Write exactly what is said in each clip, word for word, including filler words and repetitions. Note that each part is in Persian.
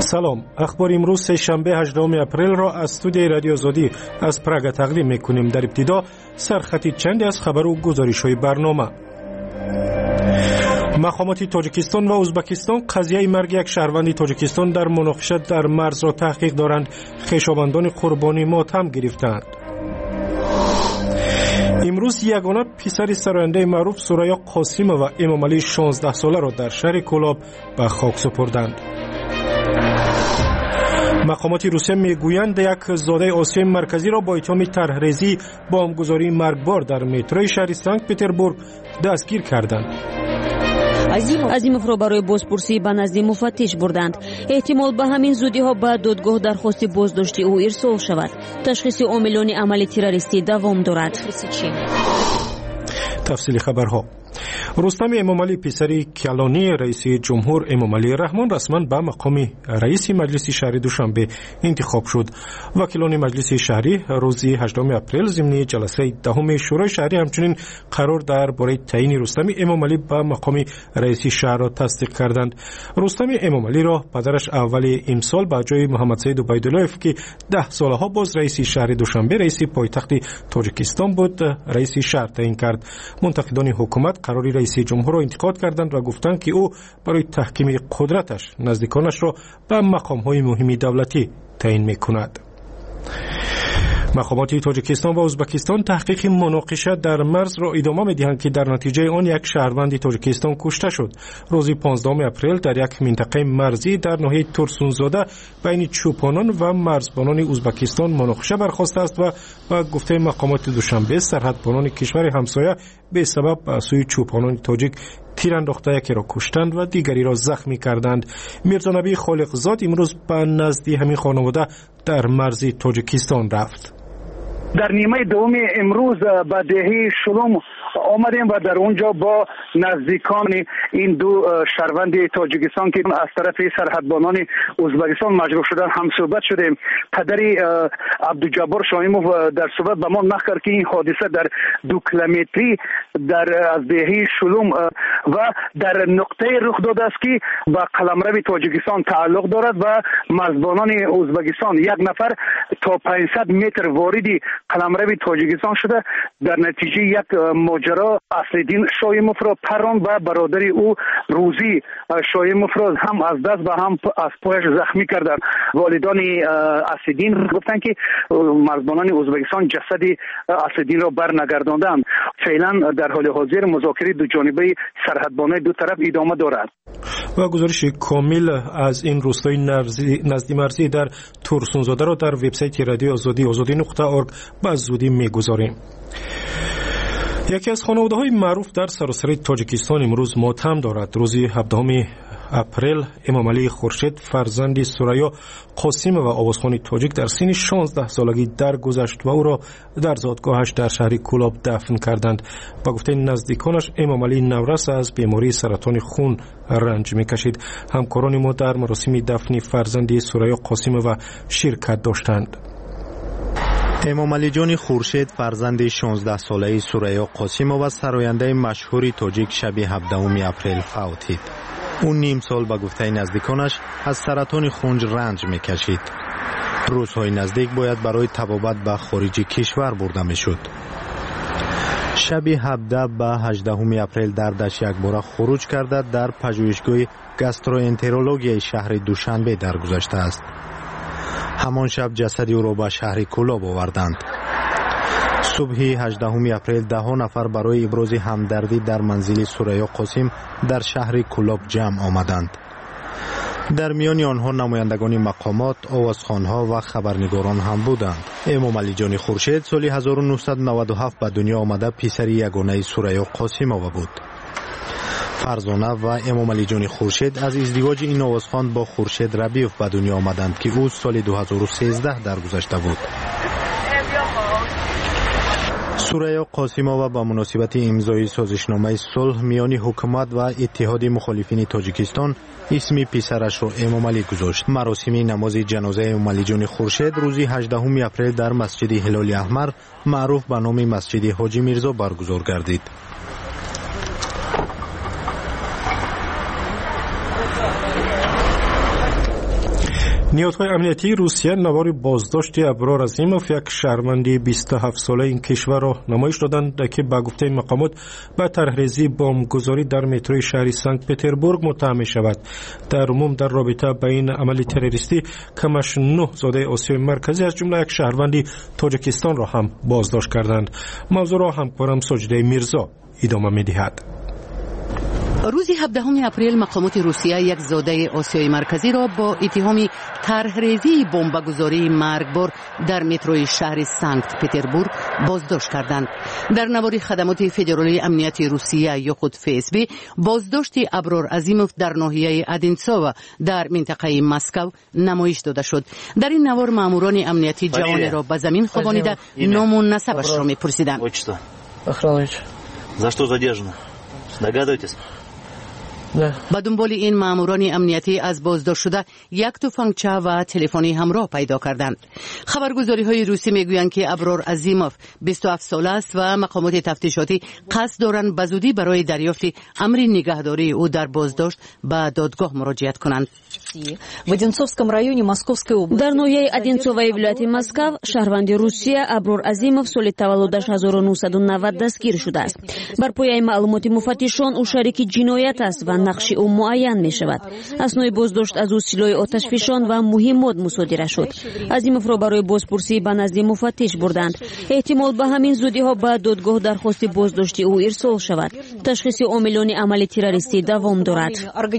سلام، اخبار امروز سه شنبه هجدهم اپریل را از استودیوی رادیو آزادی از پراگ تقدیم میکنیم. در ابتدا سرخطی چند از خبر و گزارش‌های برنامه. مقامات تاجیکستان و ازبکستان قضیه مرگ یک شهروند تاجیکستان در مناقشه در مرز را تحقیق دارند. خویشاوندان قربانی ماتم گرفتند. امروز یگانه پسر سراینده معروف سوریا قاسم و امام علی شانزده ساله را در شهر کولاب به خاک سپردند. مقامات روسیه میگویند یک زاده آسیای مرکزی را با اتهام طرحریزی بمبگذاری مرگبار در متروی شهر سنت پتربورگ دستگیر کردند. عظیموف را برای بازپرسی به نزد مفتش بردند. احتمال به همین زودی ها به دادگاه درخواست بازداشتی او ارسال شود. تشخیص عاملان عمل تروریستی دوام دارد. تفصیل خبرها. رستم امام علی پسر کلانی رئیس جمهور امام علی رحمان رسما به مقام رئیس مجلس شهری دوشنبه انتخاب شد. وکیلان مجلس شهری روز هجدهم اپریل ضمن جلسه دهم شورای شهری همچنین قرار درباره تعیین رستم امام علی به مقام رئیس شهر را تصدیق کردند. رستم امام علی را پدرش اول امسال به جای محمد سید عبیدالله‌اف که ده سالها باز رئیس شهر دوشنبه رئیس پایتخت تاجیکستان بود رئیس شهر تعیین کرد. منتقدان حکومت قراری رئیس جمهور را انتقاد کردند و گفتند که او برای تحکیم قدرتش نزدیکانش را به مقام‌های مهم دولتی تعیین می‌کند. مقامات تاجیکستان و ازبکستان تحقیق مناقشه در مرز را ادامه می‌دهند که در نتیجه آن یک شهروند تاجیکستان کشته شد. روز پانزدهم اپریل در یک منطقه مرزی در ناحیه تورسونزاده بین چوپانان و مرزبانان ازبکستان مناقشه برخاسته است و با گفته مقامات دوشنبه سرحدبانان کشور همسایه به سبب به سوی چوپانان تاجیک تیر انداخته یکی را کشتند و دیگری را زخمی کردند. میرزا نبی خالقزاد امروز به نزد همین خانواده در مرز تاجیکستان رفت. در نیمه دوم امروز به دهه شلوم آمدیم و در اونجا با نزدیکان این دو شهروند تاجیکستان که از طرف سرحدبانان ازبکستان مجروح شدن هم صحبت شدیم. پدری عبدالجبار شایموف در صحبت به ما نقل کرد که این حادثه در دو کیلومتری در از دهه شلوم و در نقطه رخ داده است که به قلمرو تاجیکستان تعلق دارد و مرزبانان ازبکستان یک نفر تا پانصد متر واردی قلمرو تاجیکستان شده. در نتیجه یک ماجرا اصلدین شایموف را پران و برادر او روزی شایموف را هم از دست و هم از پایش زخمی کردند. والدان اصلدین گفتند که مرزبانان ازبکستان جسد اصلدین را برنگرداندند. فعلا در حال حاضر مذاکره دو جانبه سرحدبانان دو طرف ادامه دارد. و گزارش کامل از این روستای نزدی مرزی در تورسونزاده را در وبسایت رادیو آزادی آزادی نقطه اورگ به زودی میگذاریم. یکی از خانواده‌های معروف در سراسر تاجیکستان امروز ماتم دارد. روز هفدهم اپریل امام علی خورشید فرزند سوریا قاسم و آوازخوان تاجیک در سن شانزده سالگی درگذشت و او را در زادگاهش در شهر کولاب دفن کردند. با گفته نزدیکانش امام علی نورس از بیماری سرطان خون رنج می‌کشید. همکاران ما در مراسم دفن فرزند سوریا قاسم و شرکت داشتند. امام علی جان خورشید فرزند شانزده ساله سوریا قاسم و سراینده مشهور تاجیک شب هفدهم اپریل فوتید. اون نیم سال با گفته نزدیکانش از سرطان خون رنج میکشید. روزهای نزدیک باید برای طبابت به خارج کشور برده میشد. شب هفده به هجدهم اپریل دردش یک بار خروج کرده در پژوهشگاه گاستروانترولوژی شهر دوشنبه درگذشته است. همان شب جسد او را به شهر کولاب آوردند. صبح هجدهم اپریل ده نفر برای ابراز همدردی در منزل سوریا قاسم در شهر کولاب جمع آمدند. در میان آنها نمایندگان مقامات، آوازخوان‌ها و خبرنگاران هم بودند. امام علی جان خورشید سال هزار و نهصد و نود و هفت به دنیا آمده پسر یگانه سوریا قاسم بود. فرزانه و امام علی جان خورشید از ازدواج این آوازخوان با خورشید ربیوف به دنیا آمدند که او سال دو هزار و سیزده درگذشته بود. سوریا قاسمova با مناسبت امضای سازشنامه صلح میان حکومت و اتحاد مخالفین تاجیکستان اسم پسرش را امام علی گذاشت. مراسم نماز جنازه امام علی جان خورشید روز هجدهم اپریل در مسجد هلال احمر معروف به نام مسجد حاجی میرزا برگزار گردید. نیروهای امنیتی روسیه نوار بازداشت ابرار عظیموف، یک شهروند بیست و هفت ساله این کشور را نمایش دادند که به گفته مقامات به طرحریزی بمبگذاری در متروی شهر سنت پتربورگ متهم شود. در عموم در رابطه با این عمل تروریستی کمش نه زاده آسیای مرکزی از جمله یک شهروندی تاجیکستان را هم بازداشت کردند. موضوع را همکارم ساجده میرزا ادامه می‌دهد. روز هفدهم اپریل مقامات روسیه یک زاده آسیای مرکزی را با اتهام طرحریزی بمبگذاری مرگبار در متروی شهر سنت پتربورگ بازداشت کردند. در نوار خدمات فدرالی امنیتی روسیه یا خود اف اس بی بازداشت ابرار عظیموف در ناحیه ادینسووا در منطقه مسکو نمایش داده شد. در این نوار ماموران امنیتی جوان را به زمین خوابانیده نام و نسبش را می‌پرسیدند. За что задержано? Догадываетесь? با دنبال این ماموران امنیتی از بازداشت شده یک تفنگچه و تلفنی همراه پیدا کردند. خبرگزاری های روسی میگویند که ابرار عظیموف بیست و هفت ساله است و مقامات تفتیشاتی قصد دارند به زودی برای دریافت امر نگهداری او در بازداشت به دادگاه مراجعت کنند. در ناحیه ادینسووای ولایت مسکو شهروند روسیه ابرار عظیموف سال تولدش هزار و نهصد و نود دستگیر شده است. بر پایه معلومات مفتشان او شریک جنایت است و نقش او معین می شود. اثنای بازداشت از او سلاح آتشفشان و مهمات مصادره شد. عظیموف را برای بازپرسی به نزد مفتش بردند. احتمال به همین زودی ها به دادگاه درخواست بازداشت او ارسال شود. تشخیص عاملان عمل تروریستی دوام دارد.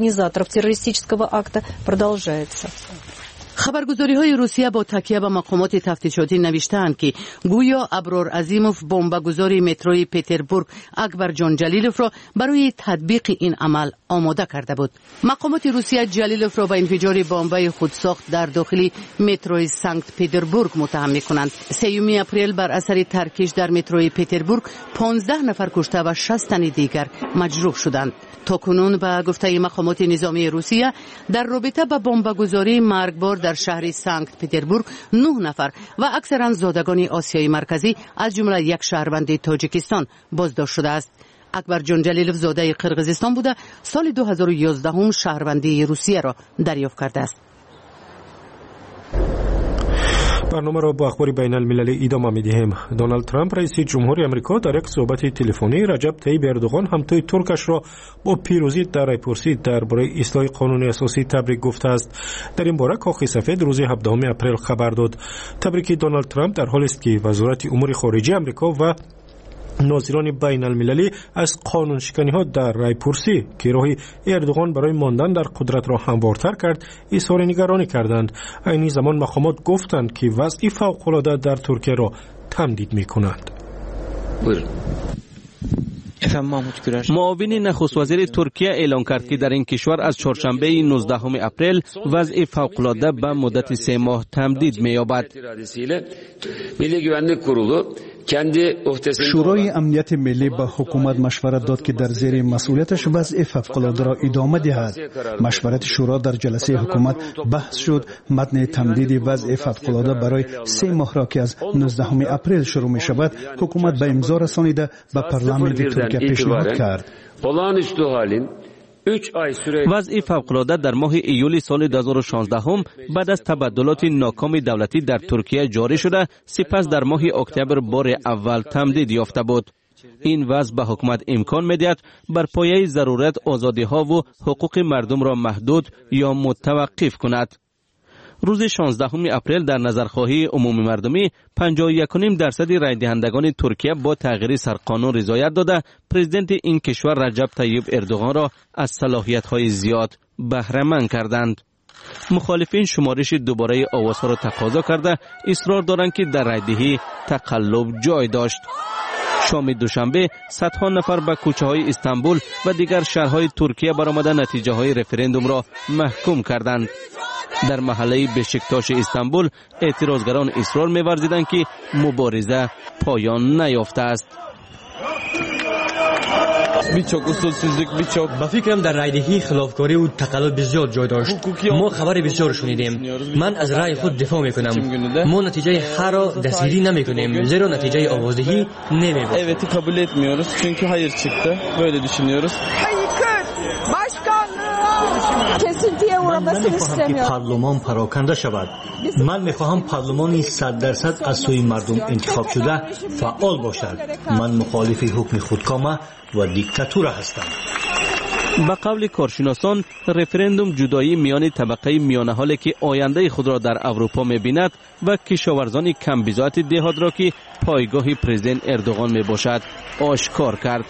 خبرگزاری های روسیه با تکیه به مقامات تفتیشاتی نوشتند که گویا ابرار عظیموف بمبگذاری متروی پتربورگ اکبر جان جلیلوف را برای تطبیق این عمل آماده کرده بود. مقامات روسیه جلیلوف را به انفجار بمب خودساخت در داخل متروی سنت پتربورگ متهم می‌کنند. سوم اپریل بر اثر ترکش در متروی پتربورگ پانزده نفر کشته و شصت تن دیگر مجروح شدند. تاکنون به گفته مقامات نظامی روسیه در رابطه با بمبگذاری مرگبار در شهر سنت پتربورگ نه نفر و اکثرا زادگان آسیای مرکزی از جمله یک شهروند تاجیکستان بازداشت شده است. اکبر جان جلیلوف زاده قرقیزستان بوده سال دو هزار و یازده هم شهروندی روسیه را دریافت کرده است. برنامه را با اخبار بین المللی ادامه می‌دهیم. دونالد ترامپ رئیس جمهوری آمریکا در یک صحبت تلفنی رجب طیب اردوغان همتای ترکش را با پیروزی در رایپرسی درباره اصلاح قانون اساسی تبریک گفته است. در این باره کاخ سفید روز هفدهم اپریل خبر داد. تبریک دونالد ترامپ در حالی است که وزارت امور خارجه آمریکا و ناظران بین المللی از قانون شکنی ها در رایپرسی که راه اردوغان برای ماندن در قدرت را هموارتر کرد اظهار نگرانی کردند. این زمان مقامات گفتند که وضع فوق‌العاده در ترکیه را تمدید می کنند. معاون نخست وزیر ترکیه اعلام کرد که در این کشور از چهارشنبه نوزدهم اپریل وضع فوق‌العاده به مدت سه ماه تمدید می‌یابد. شورای امنیت ملی به حکومت مشورت داد که در زیر مسئولیتش وضع فوق‌العاده را ادامه دهد. مشورت شورا در جلسه حکومت بحث شد. متن تمدید وضع فوق‌العاده برای سه ماه را که از نوزدهم اپریل شروع می شود حکومت به امضا رسانیده به پارلمان ترکیه پیشنهاد کرد. وضع فوق‌العاده در ماه ایول سال دو هزار و شانزده هم بعد از تبدلات ناکام دولتی در ترکیه جاری شده، سپس در ماه اکتبر بار اول تمدید یافته بود. این وضع به حکومت امکان می‌دهد بر پایه ضرورت آزادی‌ها و حقوق مردم را محدود یا متوقف کند. روز شانزدهم اپریل در نظرخواهی عمومی مردمی پنجاه و یک و نیم درصد رای دهندگان ترکیه با تغییر سرقانون رضایت داده پرزیدنت این کشور رجب طیب اردوغان را از صلاحیت‌های زیاد بهره مند کردند. مخالفین شمارش دوباره آوازها را تقاضا کرده اصرار دارند که در رایدهی تقلب جای داشت. شام دوشنبه صدها نفر به کوچه‌های استانبول و دیگر شهرهای ترکیه برآمده نتیجه‌های رفراندوم را محکوم کردند. در محله بشکتاش استانبول اعتراضگران اصرار می‌ورزیدند که مبارزه پایان نیافته است. با فکرم در رایدهی خلافکاری و تقلب بسیار جای داشت. ما خبر بسیار شنیدیم. من از رای خود دفاع میکنم. ما نتیجه هر را دستگیری نمیکنیم زیرا نتیجه آوازدهی نمیباشد. Evet, kabul etmiyoruz çünkü hayır çıktı. Böyle düşünüyoruz. Başkanlığa kesin من نمیخواهم که پارلمان پراکنده شود. من میخواهم پارلمانی صد درصد از سوی مردم انتخاب شده فعال باشد. من مخالف حکم خودکامه و دیکتاتور هستم. به قول کارشناسان رفرندوم جدایی میان طبقه میانه حالی که آینده خود را در اروپا می‌بیند و کشاورزان کم بضاعت دهات را که پایگاه پرزیدنت اردوغان میباشد آشکار کرد.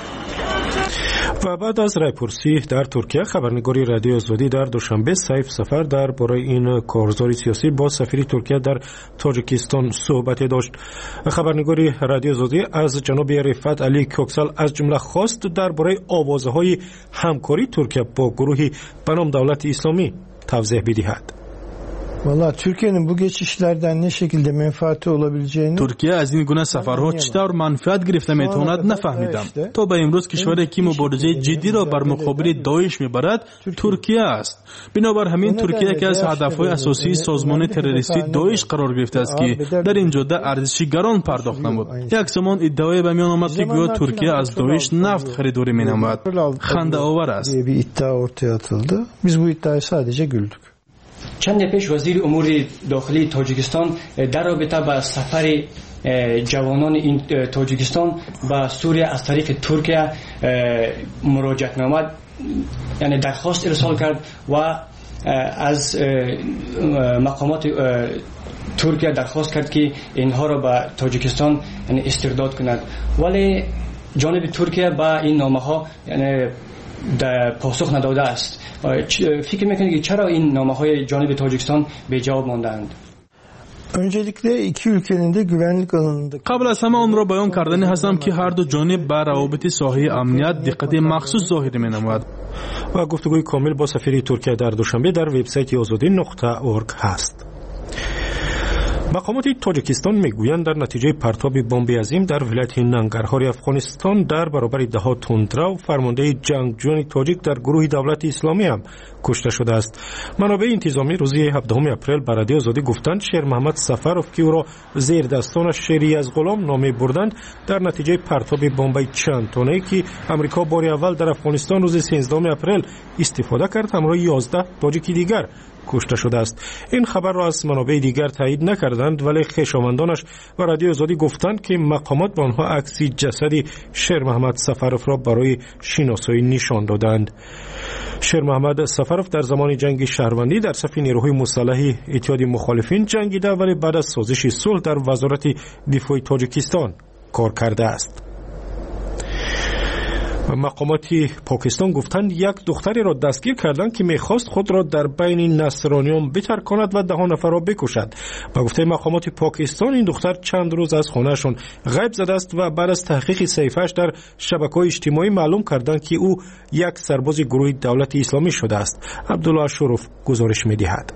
و بعد از رایپرسی در ترکیه خبرنگاری رادیو آزادی در دوشنبه سیف سفر در برای این کارزار سیاسی با سفیر ترکیه در تاجیکستان صحبت داشت. خبرنگاری رادیو آزادی از جناب رفعت علی کوکسل از جمله خواست در برای آوازهای همکاری ترکیه با گروهی به نام دولت اسلامی توضیح بدهد. Valla Türkiye'nin bu geçişlerden ne şekilde menfaati olabileceğini Türkiye از این گونه سفرها چطور منفعت گرفته میتواند نفهمیدم. تا به امروز کشوری که مبارزه جدی را بر مقابل داعش میبرد ترکیه است. بنابر همین ترکیه که از هدفهای اساسی سازمان تروریستی داعش قرار گرفته است که در این جاده ارزشی گران پرداخت نمود. یک زمان ادعای به میان آمد که گویا ترکیه از داعش نفت خریداری مینماید. خنده آور است. bir iddia ortaya atıldı. Biz bu iddiaya sadece güldük. چند پیش وزیر امور داخلی تاجیکستان در رابطه با سفر جوانان این تاجیکستان به سوریه از طریق ترکیه مراجعت نامه یعنی درخواست ارسال کرد و از مقامات ترکیه درخواست کرد که اینها را به تاجیکستان یعنی استرداد کند، ولی جانب ترکیه با این نامه ها یعنی در پاسخ نداده است. فکر میکنید که چرا این نامه های جانب تاجیکستان به جواب ماندند؟ Öncelikle iki ülkenin de güvenlik alanında قبل از همه آن را بیان کردنی هستم که هر دو جانب بر روابط ساحه امنیت دقت مخصوص ظاهر می‌نماید. و گفتگوی کامل با سفیر ترکیه در دوشنبه در وبسایت آزادی نقطه اورگ هست. مقامات تاجیکستان میگویند در نتیجه پرتاب بمب عظیم در ولایت ننگرهار افغانستان در برابر ده تندرو فرمانده جنگجویان تاجیک در گروه دولت اسلامی هم کشته شده است. منابع انتظامی روز هفدهم اپریل به رادیو آزادی گفتند شیر محمد سفروف که او را زیر دستانش شیری از غلام نامی بردند در نتیجه پرتاب بمب چند تنه‌ای که امریکا بار اول در افغانستان روز سیزدهم اپریل استفاده کرد همراه یازده تاجیک دیگر کشته شده است. این خبر را از منابع دیگر تایید نکردند، ولی خویشاوندانش و رادیو آزادی گفتند که مقامات به آنها عکسی جسد شیر محمد سفروف را برای شناسایی نشان دادند. شیر محمد سفروف در زمان جنگ شهروندی در صف نیروهای مسلح اتحاد مخالفین جنگیده، ولی بعد از سازش صلح در وزارت دفاع تاجیکستان کار کرده است. مقامات پاکستان گفتند یک دختری را دستگیر کردند که میخواست خود را در بین نصرانیان بترکاند و ده نفر را بکشد. با گفته مقامات پاکستان این دختر چند روز از خانهشون غیب زده است و بعد از تحقیق صحیفه‌اش در شبکه‌های اجتماعی معلوم کردند که او یک سرباز گروه دولت اسلامی شده است. عبدالله شروف گزارش می‌دهد.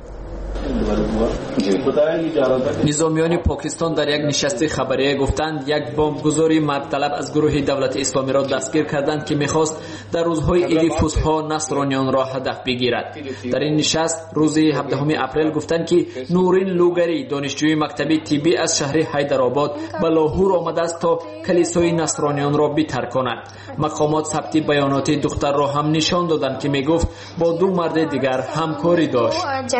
نظامیان پاکستان در یک نشست خبری گفتند یک بمبگذاری مردطلب از گروه دولت اسلامی را دستگیر کردند که میخواست در روزهای عید فسحا نصرانیان را هدف بگیرد. در این نشست روز هفدهم اپریل گفتند که نورین لوگری دانشجوی مکتب طبی از شهر حیدرآباد به لاهور آمده است تا کلیسای نصرانیان را بترکاند. مقامات ثبت بیانات دختر را هم نشان دادند که میگفت با دو مرد دیگر همکاری داشت.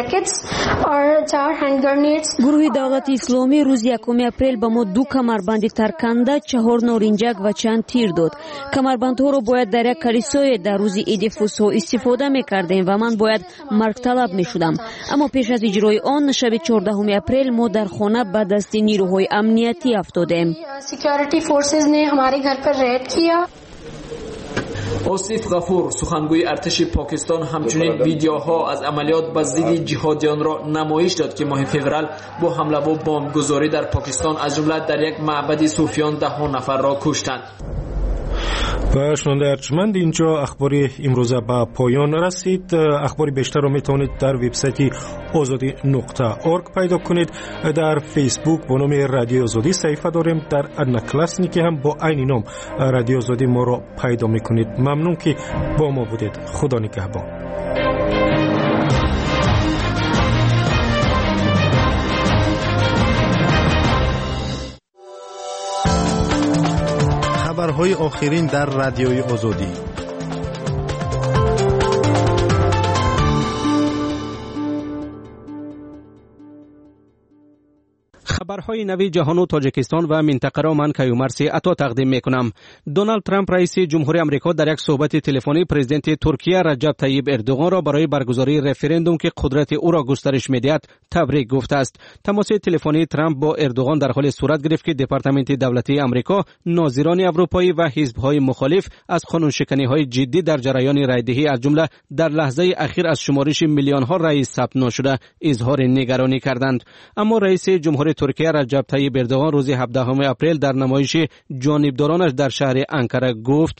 گروه دولت اسلامی روز یکم اپریل به ما دو کمربند ترکنده، چهار نارنجک و چند تیر داد. کمربندها را باید در یک کلیسای در روز عید فسحا استفاده می‌کردیم و من باید مرگ طلب می‌شدم. اما پیش از اجرای آن شب چهاردهم اپریل ما در خانه به دست نیروهای امنیتی افتادیم. آصف غفور سخنگوی ارتش پاکستان همچنین ویدیوها از عملیات به ضد جهادیان را نمایش داد که ماه فوریه با حمله و بمبگذاری در پاکستان از جمله در یک معبد صوفیان ده نفر را کشتند. و شنونده ارجمند اینجا اخباری امروزه به پایان رسید. اخباری بیشتر را میتونید در وبسایت آزادی نقطه اورگ پیدا کنید. در فیسبوک با نام رادیو آزادی صفحه داریم، در ادنکلاسنیکی هم با عین نام رادیو آزادی ما را پیدا میکنید. ممنون که با ما بودید. خدا نگهبان. خبرهای آخرین در رادیوی آزادی. خبرهای نوی جهان و تاجیکستان و منطقه را من کیومرسی عطا تقدیم میکنم. دونالد ترامپ رئیس جمهوری آمریکا در یک صحبت تلفنی پرزیدنت ترکیه رجب طیب اردوغان را برای برگزاری رفراندوم که قدرت او را گسترش میدهد تبریک گفته است. تماس تلفنی ترامپ با اردوغان در حال صورت گرفت که دپارتمنت دولتی آمریکا، ناظران اروپایی و حزب‌های مخالف از قانون‌شکنی‌های جدی در جریان رایدهی از جمله در لحظه اخیر از شمارش میلیون‌ها رای ثبت نشده اظهار نگرانی کردند. اما رئیس جمهوری ترکیه رجب طیب اردوغان روز هفدهم اپریل در نمایش جانبدارانش در شهر انکره گفت: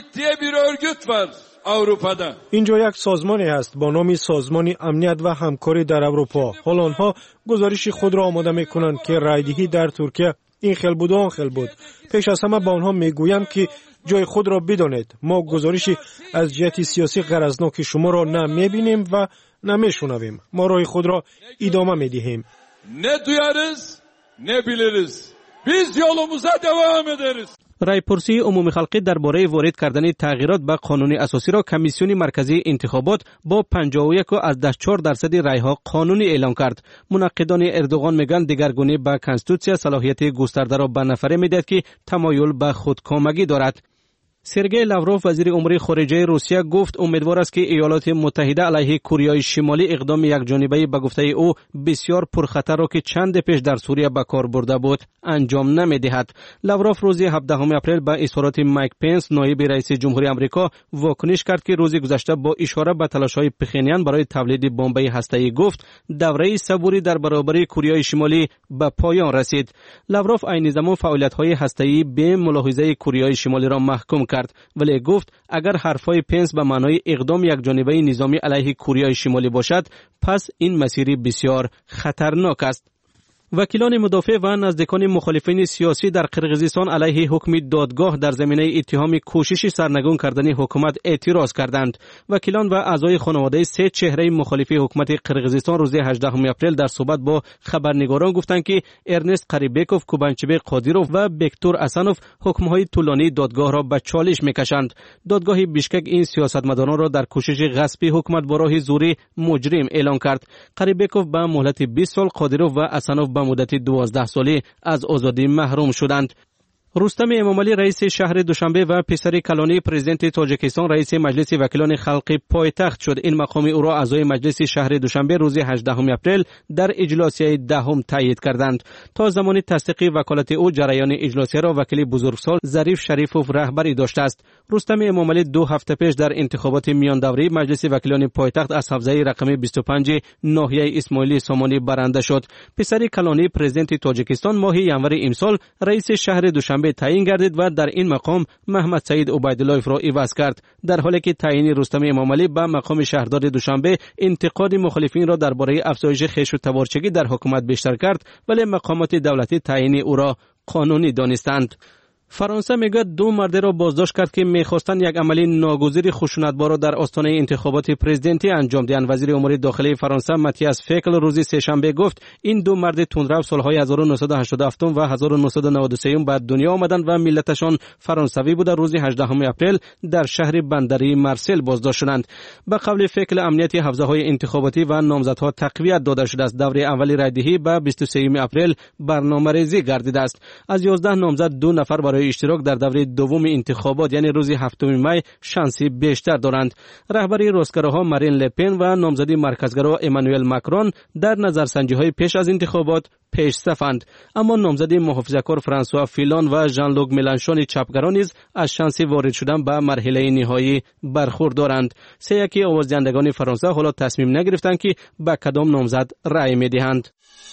اینجا یک سازمانی است با نام سازمان امنیت و همکاری در اروپا. حال آنها گزارش خود را آماده می‌کنند که رایدهی در ترکیه این خل بود و آن خل بود. پیش از همه با آنها میگویم که جای خود را بدانید. ما گزارشی از جهت سیاسی غرضناک شما را نه می‌بینیم و نه می‌شنویم. ما راه خود را ادامه می‌دهیم. نه duyarız ne biliriz. Biz yolumuza devam ederiz. رایپرسی عمومی خلقی درباره وارد کردن تغییرات به قانون اساسی را کمیسیون مرکزی انتخابات با پنجاه و یک از چهار درصد رایها قانونی اعلام کرد. منقدان اردوغان میگن دگرگونی به کنستیتوسیا صلاحیت گسترده را به نفره میدهد که تمایل به خودکامگی دارد. سرگئی لاوروف وزیر امور خارجه روسیه گفت امیدوار است که ایالات متحده علیه کره شمالی اقدام یکجانبه به گفته او بسیار پرخطر را که چند پیش در سوریه به کار برده بود انجام نمیدهد. لاوروف روز هفدهم اپریل به اظهارات مایک پنس نایب رئیس جمهوری آمریکا واکنش کرد که روز گذشته با اشاره به تلاش‌های پخینیان برای تولید بمب‌های هسته‌ای گفت دوره صبوری در برابر کره شمالی به پایان رسید. لاوروف عین زمان فعالیت‌های هسته‌ای به ملاحظه کره شمالی را محکوم کرد، ولی گفت اگر حرفای پنس به معنای اقدام یکجانبه نظامی علیه کره شمالی باشد پس این مسیری بسیار خطرناک است. وکیلان مدافع و نزدیکان مخالفین سیاسی در قرقیزستان علیه حکم دادگاه در زمینه اتهام کوشش سرنگون کردن حکومت اعتراض کردند. وکیلان و اعضای خانواده سه چهره مخالف حکومت قرقیزستان روز هجدهم اپریل در صحبت با خبرنگاران گفتند که ارنست قریبکوف، کوبانچبک قادیروف و بکتور اسانوف حکم‌های طولانی دادگاه را به چالش می‌کشند. دادگاه بیشکک این سیاستمداران را در کوشش غصب حکومت با راه زوری مجرم اعلام کرد. قریبکوف به مهلت بیست سال، قادیروف و اسانوف به مدت دوازده ساله از آزادی محروم شدند. رستم امامعلی رئیس شهر دوشنبه و پسر کلانی پرزیدنت تاجیکستان رئیس مجلس وکیلان خلقی پایتخت شد. این مقام او را اعضای مجلس شهر دوشنبه روز هجدهم اپریل در اجلاسیه دهم تایید کردند. تا زمان تصدیق وکالت او جریان اجلاسیه را وکیل بزرگسال ظریف شریفوف رهبری داشته است. رستم امامعلی دو هفته پیش در انتخابات میان دوره مجلس وکیلان پایتخت از حوزه رقم بیست و پنج ناحیه اسماعیلی سامانی برنده شد. پسر کلانی پرزیدنت تاجیکستان ماه ژانویه امسال رئیس شهر دوشنبه تعیین گردید و در این مقام محمد سعید عبیداللهیف را عوض کرد. در حالی که تعیین رستم امامعلی به مقام شهردار دوشنبه انتقاد مخالفین را درباره افزایش خشم و تبارچگی در حکومت بیشتر کرد، ولی مقامات دولتی تعیین او را قانونی دانستند. فرانسه میگه دو مرد را بازداشت کرد که میخواستند یک عمل ناگزیر خشونتبار را در آستانه انتخابات پرزیدنتی انجام دهند. وزیر امور داخلی فرانسه ماتیاس فکل روز سه‌شنبه گفت این دو مرد تندرو سالهای هزار و نهصد و هشتاد و هفت و هزار و نهصد و نود و سه به دنیا آمدند و ملتشان فرانسوی بوده. روز هجدهم اپریل در شهر بندری مارسل بازداشت شدند. به قول فکل امنیت حوزه‌های انتخاباتی و نامزدها تقویت داده شده است. دوره اولی رایدهی به بیست و سوم اپریل برنامه‌ریزی گردیده است. از یازده نامزد دو نفر برای اشتراک در دوره دوم انتخابات یعنی روز هفتم می شانسی بیشتر دارند. رهبری راستگراها مارین لپن و نامزدی مرکزگرا امانوئل ماکرون در نظرسنجی‌های پیش از انتخابات پیش صفند، اما نامزدی محافظه‌کار فرانسوا فیلون و ژان لوک ملانشون چپگرا نیز از شانس وارد شدن به مرحله نهایی برخوردارند. سه یکی آوازدهندگان فرانسه حالا تصمیم نگرفتند که به کدام نامزد رأی می‌دهند.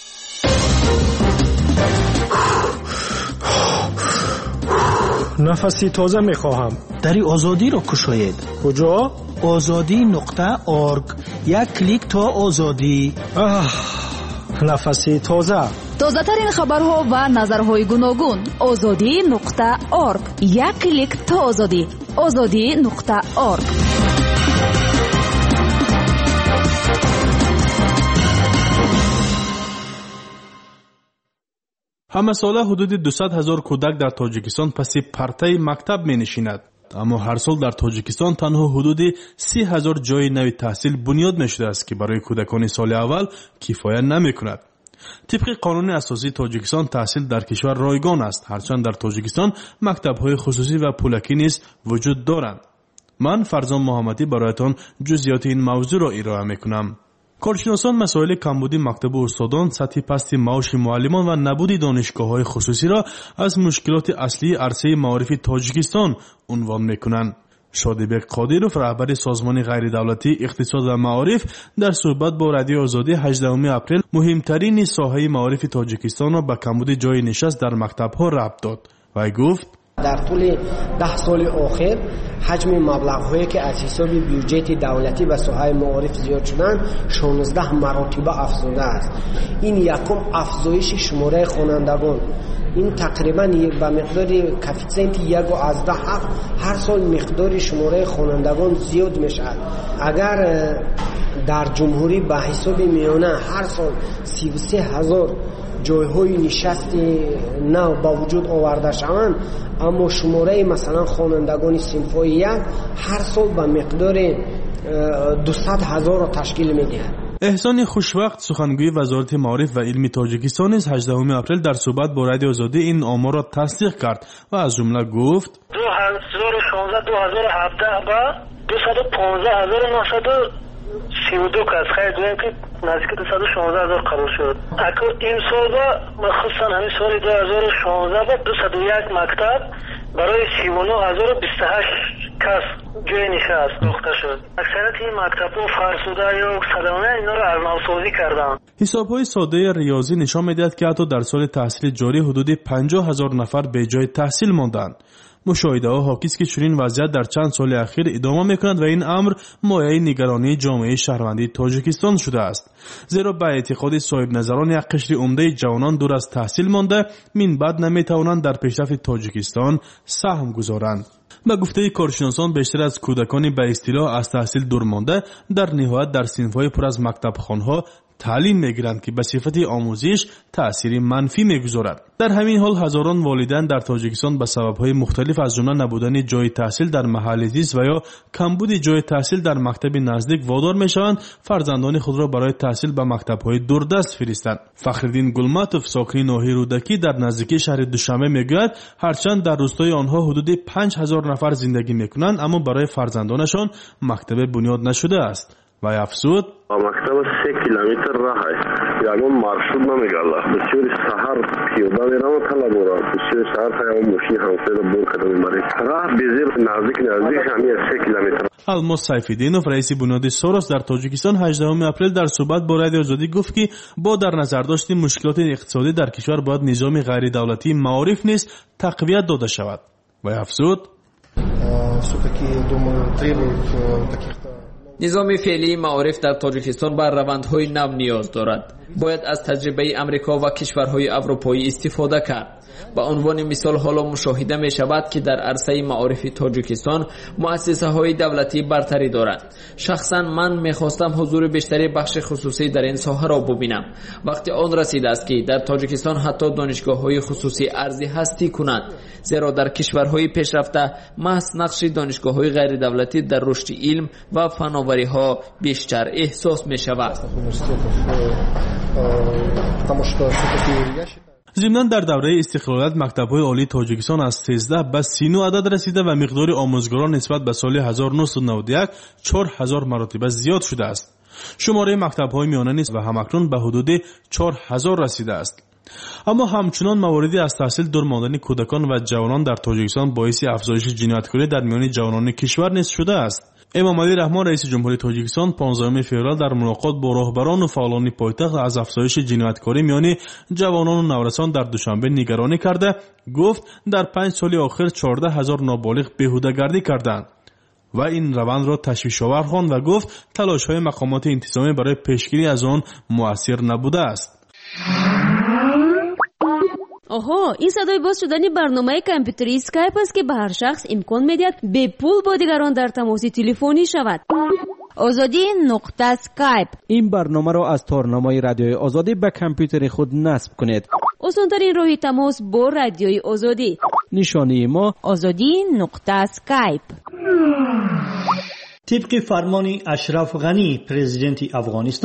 نفسی تازه میخواهم. دری آزادی را کشاید. کجا؟ آزادی نقطه ارگ. یک کلیک تا آزادی. آه، نفسی تازه. تازه ترین خبرها و نظرهای گوناگون. آزادی نقطه ارگ. یک کلیک تا آزادی. آزادی نقطه ارگ. همه ساله حدود دویست هزار کودک در تاجیکستان پس پرتای مکتب می نشیند. اما هر سال در تاجیکستان تنها حدود سی هزار جای نوی تحصیل بنیاد می شده است که برای کودکان سال اول کفایت نمی کند. طبق قانون اساسی تاجیکستان تحصیل در کشور رایگان است، هرچند در تاجیکستان مکتب‌های خصوصی و پولکی نیز وجود دارند. من فرزان محمدی برایتان جزئیات این موضوع را ارائه میکنم. کارشناسان مسائل کمبودی مکتب و استادان، سطح پست معاش معلمان و نبود دانشگاه‌های خصوصی را از مشکلات اصلی عرصه معارف تاجیکستان عنوان میکنند. شادیبک قادیروف رهبر سازمان غیردولتی اقتصاد و معارف در صحبت با رادیو آزادی هجدهم اپریل مهمترین ساحه معارف تاجیکستان را به کمبود جای نشست در مکتب‌ها ربط داد و گفت در طول ده سال آخر حجم مبلغ‌هایی که از حساب بودجه دولتی به ساحه معارف زیاد شدن شانزده مراتب افزوده است. این یکم افزایش شماره خوانندگان، این تقریبا به مقدار کوفیسینت یک و از ده هر سال مقدار شماره خوانندگان زیاد میشه. اگر در جمهوری به حساب میانه هر سال سی و سه هزار جایهای نشست نو با وجود آورده شوند، اما شماره مثلا خوانندگان صنف‌های یک هر سال به مقدار دویست هزار را تشکیل می‌دهد. احسان خوشوقت سخنگوی وزارت معارف و علم تاجیکستان نیز هجدهم اپریل در صحبت با رادیو آزادی این آمار را تصدیق کرد و از جمله گفت دو هزار و شانزده دو هزار و هفده با دویست و پانزده هزار و نهصد و سی و دو کس خیلی دویم که نزدیک دویست و شانزده هزار قرار شد. اکنون این سال با مخصوصا همین سال دو هزار و شانزده با دویست و یک مکتب برای سی و نه هزار و بیست و هشت کس جای نشست ساخته شد. اکثریت این مکتب‌ها فرسوده یا صدمه اینا رو ارنوسازی کردن. حساب‌های ساده ریاضی نشان می‌دهد که حتی در سال تحصیل جاری حدود پنجاه هزار نفر به جای تحصیل ماندند. مشاهده ها حاکی است که چنین وضعیت در چند سال اخیر ادامه می‌کند و این امر مایه نگرانی جامعه شهروندی تاجیکستان شده است، زیرا به اعتقاد صاحب نظران یک قشر عمده جوانان دور از تحصیل مانده من بعد نمی‌توانند در پیشرفت تاجیکستان سهم گذارند. به گفته کارشناسان بیشتر از کودکان به اصطلاح از تحصیل دور مانده در نهایت در صنف‌های پر از مکتبخانه‌ها تعلیم میگیرند که به صفت آموزش تأثیر منفی میگذارد. در همین حال هزاران والدین در تاجیکستان به سبب‌های مختلف از جمله نبودن جای تحصیل در محل زیست و یا کمبود جای تحصیل در مکتب نزدیک وادار میشوند فرزندان خود را برای تحصیل به مکتب‌های دوردست فرستند. فخرالدین گلماتوف ساکن ناحیه رودکی در نزدیکی شهر دوشنبه میگوید هرچند در روستای آنها حدود پنج هزار نفر زندگی میکنند اما برای فرزندانشان مکتب بنیاد نشده است. و افزود مکتب سه کیلومتر راه است، یعنی مارشروت نمیگرده. بسیاری سحر پیاده میرم و طلبورا بسیاری سحر خیلی ماشین همسایه رو بور کرده میبریم. راه بزیر نزدیک نزدیک همین سه کیلومتر. الماس سیفالدینوف رئیس بنیاد سوروس در تاجیکستان هجدهم اپریل در صحبت با رادیو آزادی گفت که با در نظر داشت مشکلات اقتصادی در کشور باید نظام غیر دولتی معارف نیز تقویت داده شود. و افزود نظام فعلی معارف در تاجیکستان بر روندهای نو نیاز دارد. باید از تجربه امریکا و کشورهای اروپایی استفاده کرد. به عنوان مثال حالا مشاهده می شود که در عرصه معارف تاجیکستان مؤسسه های دولتی برتری دارند. شخصا من می خواستم حضور بیشتری بخش خصوصی در این ساحه را ببینم. وقتی آن رسیده است که در تاجیکستان حتی دانشگاه های خصوصی ارزی هستی کنند، زیرا در کشورهای پیشرفته محض نقش دانشگاه های غیر دولتی در رشد علم و فناوری ها بیشتر احساس می شود. ضمناً در دوره استقلالیت مکتب‌های عالی تاجیکستان از سیزده به سی و نه عدد رسیده و مقدار آموزگاران نسبت به سال هزار و نهصد و نود و یک چهار هزار مرتبه زیاد شده است. شماره مکتب‌های میانه نیز و همکنون به حدود چهار هزار رسیده است. اما همچنان مواردی از تحصیل دور ماندن کودکان و جوانان در تاجیکستان باعث افزایش جنایتکاری در میان جوانان کشور نیز شده است. امام علی رحمان رئیس جمهوری تاجیکستان پانزدهم فوریه در ملاقات با راهبران و فعالان پایتخت از افزایش جنایتکاری میان جوانان و نورسان در دوشنبه نگرانی کرده گفت در پنج سال آخر چهارده هزار نابالغ بیهوده‌گردی کردند و این روند را تشویش‌آور خواند و گفت تلاش‌های مقامات انتظامی برای پیشگیری از آن مؤثر نبوده است. آها، این صدای باز شدن برنامه کامپیوتری اسکایپ است که به هر شخص امکان می‌دهد به پول با دیگران در تماس تلفنی شود. آزادی نقطه اسکایپ. این برنامه را از تارنمای رادیوی آزادی به کامپیوتر خود نصب کنید. آسان‌ترین راه تماس با رادیوی آزادی. نشانی ما آزادی نقطه اسکایپ. طبق فرمان اشرف غنی پرزیدنت افغانستان،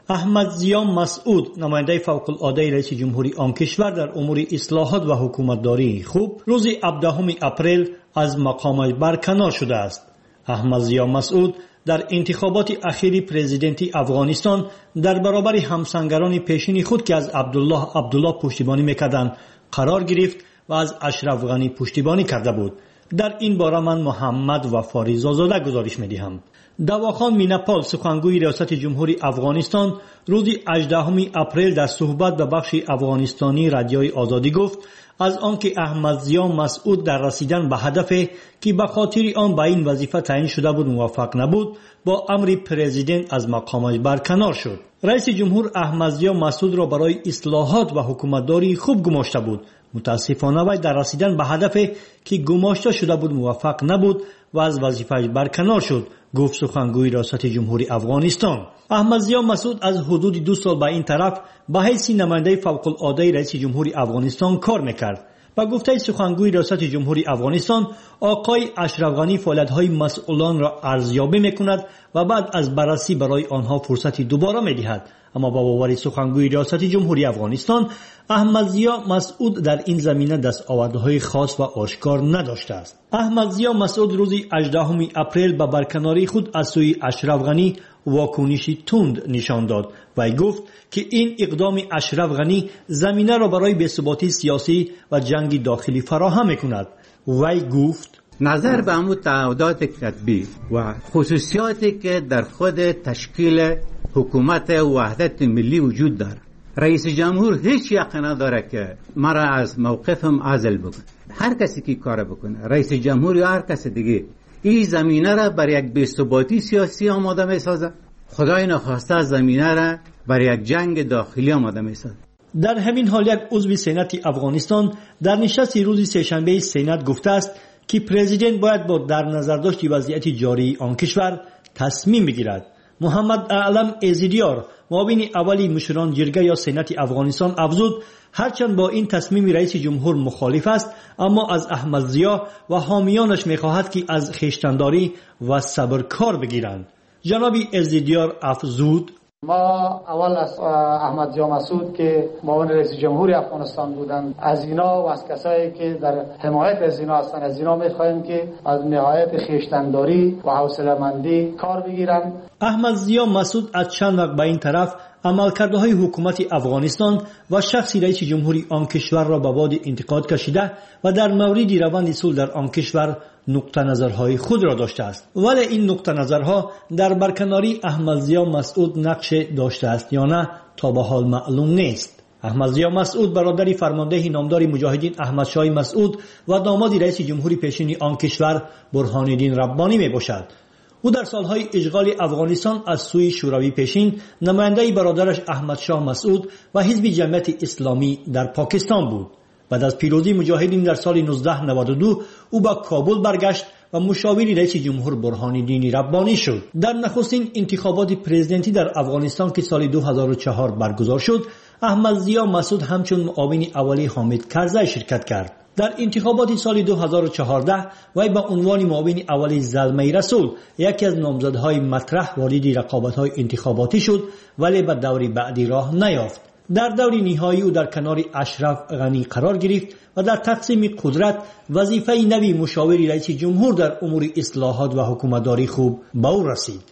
احمد ضیا مسعود نماینده فوق العاده رئیس جمهوری آن کشور در امور اصلاحات و حکومتداری خوب روز هفدهم اپریل از مقامش برکنار شده است. احمد ضیا مسعود در انتخابات اخیر پرزیدنتی افغانستان در برابر همسنگران پیشین خود که از عبدالله عبدالله پشتیبانی میکردند قرار گرفت و از اشرف غنی پشتیبانی کرده بود. در این باره من محمد وفاری زازاده گزارش میدهم. دواخان میناپال سخنگوی ریاست جمهوری افغانستان روز هجدهم اپریل در صحبت به بخش افغانستانی رادیوی آزادی گفت از آنکه احمد ضیا مسعود در رسیدن به هدف که به خاطر آن به این وظیفه تعیین شده بود موفق نبود، با امر پرزیدنت از مقامش برکنار شد. رئیس جمهور احمد ضیا مسعود را برای اصلاحات و حکومتداری خوب گماشته بود. متاسفانه وی در رسیدن به هدف که گماشته شده بود موفق نبود و از وظیفه‌اش برکنار شد، گفت سخنگوی ریاست جمهوری افغانستان. احمد ضیا مسعود از حدود دو سال به این طرف به حیث نماینده فوق العاده رئیس جمهوری افغانستان کار میکرد. با گفته سخنگوی ریاست جمهوری افغانستان، آقای اشرف غنی فعالیت‌های مسئولان را ارزیابی میکند و بعد از بررسی برای آنها فرصتی دوباره میدهد. اما با باور سخنگوی ریاست جمهوری افغانستان، احمد ضیا مسعود در این زمینه دستاوردهای خاص و آشکار نداشته است. احمد ضیا مسعود روز هجدهم اپریل به برکناری خود از سوی اشرف غنی واکنشی تند نشان داد و گفت که این اقدام اشرف غنی زمینه را برای بی‌ثباتی سیاسی و جنگ داخلی فراهم میکند. وی گفت نظر به امو تعهدات کتبی و خصوصیاتی که در خود تشکیل حکومت وحدت ملی وجود دارد، رئیس جمهور هیچ یقه نداره که مرا از موقفم عزل بکنه. هر کسی که کار بکنه، رئیس جمهور یا هر کس دیگه، این زمینه را برای یک بی‌ثباتی سیاسی آماده میسازه. خدای نخواسته زمینه را برای یک جنگ داخلی آماده میسازه. در همین حال یک عضو سنات افغانستان در نشست روز سه‌شنبه سنات گفته است که پرزیدنت باید با در نظر داشت وضعیت جاری آن کشور تصمیم بگیرد. محمد اعلم ازیدیار معاون اولی مشران جرگه یا سنات افغانستان افزود هرچند با این تصمیم رئیس جمهور مخالف است، اما از احمد ضیا و حامیانش میخواهد که از خویشتنداری و صبر کار بگیرند. جناب ازیدیار افزود ما اول از احمد ضیا مسعود که معاون رئیس جمهوری افغانستان بودند، از اینا و از کسایی که در حمایت از اینا هستند، از اینا میخواهیم که از نهایت خویشتنداری و حوصله‌مندی کار بگیرند. احمد ضیا مسعود از چند وقت به این طرف عملکردهای حکومت افغانستان و شخصی رئیس جمهوری آن کشور را به باد انتقاد کشیده و در مورد روند صلح در آن کشور نقطه نظرهای خود را داشته است. ولی این نقطه نظرها در برکناری احمد ضیا مسعود نقش داشته است یا نه تا به حال معلوم نیست. احمد ضیا مسعود برادر فرمانده نامدار مجاهدین احمد شاه مسعود و داماد رئیس جمهوری پیشین آن کشور برهان الدین ربانی می باشد. او در سالهای اشغال افغانستان از سوی شوروی پیشین نماینده برادرش احمد شاه مسعود و حزب جمعیت اسلامی در پاکستان بود. بعد از پیروزی مجاهدین در سال نوزده نود و دو او به کابل برگشت و مشاور رئیس جمهور برهان الدین ربانی شد. در نخستین انتخابات پرزیدنتی در افغانستان که سال دو هزار و چهار برگزار شد، احمد ضیا مسعود همچون معاون اولی حامد کرزی شرکت کرد. در انتخابات سال دو هزار و چهارده وی به عنوان معاون اولی زلمه رسول یکی از نامزدهای مطرح وارد رقابت‌های انتخاباتی شد، ولی به دور بعدی راه نیافت. در دور نهایی او در کنار اشرف غنی قرار گرفت و در تقسیم قدرت وظیفه نوی مشاور رئیس جمهور در امور اصلاحات و حکومتداری خوب به او رسید.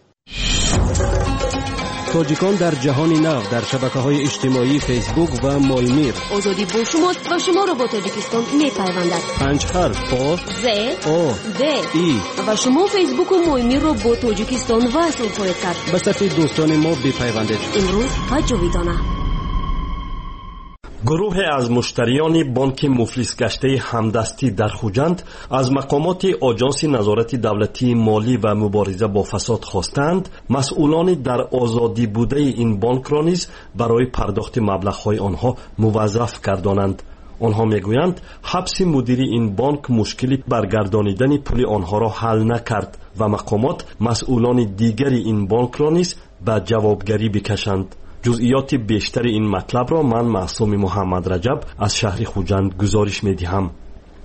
تاجیکان در جهان نو در شبکه‌های اجتماعی فیسبوک و مایمیر. آزادی با شما و شما را با تاجیکستان می‌پیوندد. پنج حرف آ ز او د ای و شما فیسبوک و مایمیر را با تاجیکستان وصل خواهید کرد. به صفحه دوستان ما بپیوندید. امروز و جاویدانه. گروه از مشتریان بانک مفلس گشته همدستی در خوجند از مقامات آژانس نظارت دولتی مالی و مبارزه با فساد خواستند مسئولان در آزادی بوده این بانک را نیز برای پرداخت مبلغ‌های آنها موظف گردانند. آنها میگویند حبس مدیر این بانک مشکلی برگردانیدن پول آنها را حل نکرد و مقامات مسئولان دیگری این بانک را نیز به جوابگری بکشند. جزئیات بیشتر این مطلب را من معصوم محمد رجب از شهر خوجند گزارش می‌دهم.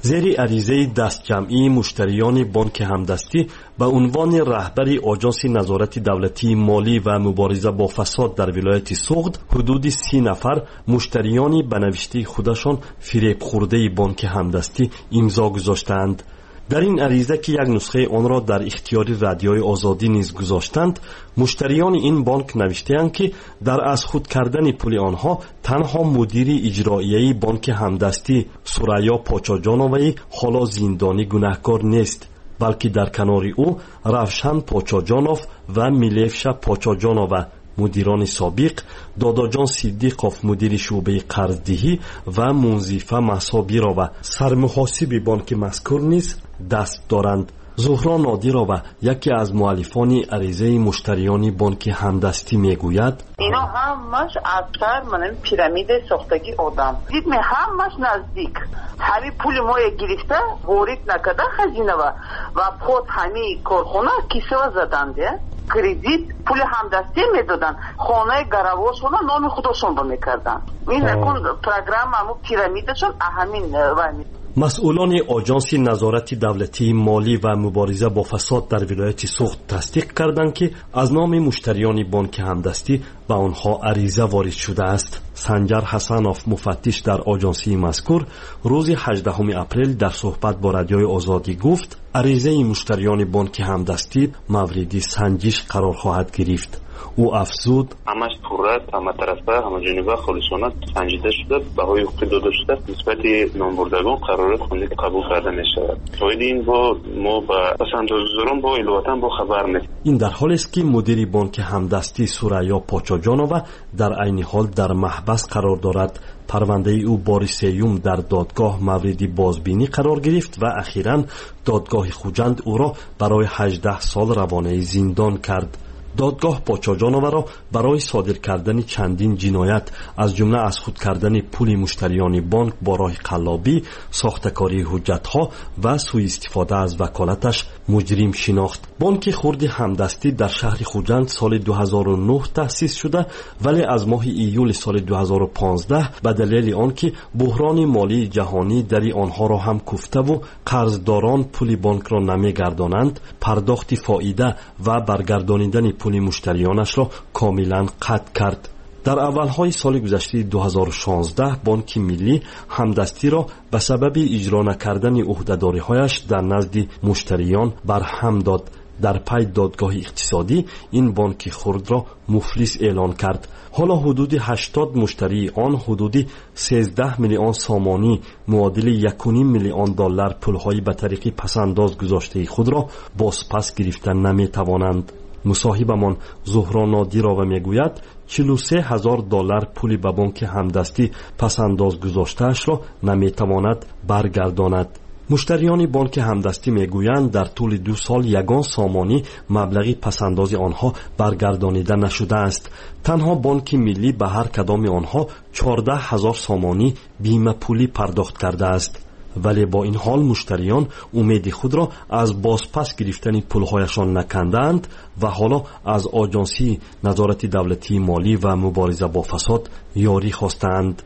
زیر عریضه دستجمعی مشتریان بانک همدستی به عنوان رهبر آژانس نظارت دولتی مالی و مبارزه با فساد در ولایت سوغد حدود سی نفر مشتریان به نوشته خودشان فریب خورده بانک همدستی امضا گذاشتند. در این عریضه که یک نسخه آن را در اختیار رادیوی آزادی نیز گذاشتند، مشتریان این بانک نوشته‌اند که در از خود کردن پول آنها تنها مدیر اجرایی بانک همدستی سریا پاچاجانوی حالا زندانی گناهکار نیست، بلکه در کنار او روشن پاچاجانوف و میلیفشا پاچاجانوف مدیران سابق، داداجان صدیقوف مدیر شعبه قرضدهی و منظیفه مصابی را و سرمحاسب بانک مذکور نیز دست دارند. زهرا نادیرова یکی از مؤلفان عریضه مشتریان بانک همدستی میگوید اینا همش اثر من پیرامید ساختگی آدم دید می همش نزدیک همین پول ما گرفته وارد نکرده خزینه و و خود همین کارخانه کیسه زدنده کردیت پول همدستی میدادن خانه گرواشون نام خودشون با میکردن این نکن پروگرام همو پیرامیدشون همین وانی. مسئولان آژانس نظارت دولتی مالی و مبارزه با فساد در ولایت سوغد تصدیق کردند که از نام مشتریان بانک همدستی به آنها عریضه وارد شده است. سنجر حسنوف مفتش در آژانسی مذکور روز هجدهم اپریل در صحبت با رادیوی آزادی گفت عریضه مشتریان بانک همدستی موردی سنجش قرار خواهد گرفت. او افزود همش پورت همه طرفه همه جانبه خالصانه سنجیده شده بهای حقوقی داده شده نسبت نامبردگان قرارات خونده که قبول کرده می شود. تاید این با ما با پسندازگزاران با الوطن با خبر نیست. این در حالی است که مدیر بانک همدستی سریا پاچاجانوف در عین حال در محبس قرار دارد. پرونده او بار سیوم در دادگاه مورد بازبینی قرار گرفت و اخیراً دادگاه خوجند او را برای هجده سال روانه زندان کرد. دادگاه پاچاجانوف را برای صادر کردن چندین جنایت از جمله از خود کردن پول مشتریان بانک با راه قلابی، ساختکاری حجت‌ها و سوء استفاده از وکالتش مجرم شناخت. بانک خرد همدستی در شهر خوجند سال دو هزار و نه تأسیس شده ولی از ماه ایول سال دو هزار و پانزده به دلیل آنکه بحران مالی جهانی در آنها را هم کوفته و قرضداران پول بانک را نمیگردانند، پرداخت فایده و برگردانیدن پول مشتریانش را کاملا قطع کرد. در اولهای سال گذشته دو هزار و شانزده بانک ملی همدستی را به سبب اجرا نکردن عهده‌داری‌هایش در نزد مشتریان برهم داد. در پی دادگاه اقتصادی این بانک خرد را مفلس اعلان کرد. حالا حدود هشتاد مشتری آن حدود سیزده میلیون سامانی معادل یک و نیم میلیون دلار پول‌های به طریق پسنداز گذاشته خود را بازپس گرفتن نمی‌توانند. مصاحبمان زهرا نادیرова میگوید چهل و سه هزار دلار پول به بانک همدستی پسنداز گذاشته‌اش را نمیتواند برگرداند. مشتریان بانک همدستی میگویند در طول دو سال یگان سامانی مبلغی پسنداز آنها برگردانیده نشده است. تنها بانک ملی به هر کدام آنها چهارده هزار سامانی بیمه پولی پرداخت کرده است. ولی با این حال مشتریان امید خود را از بازپس گرفتن پولهایشان نکندند و حالا از آژانس نظارت دولتی مالی و مبارزه با فساد یاری خواستند.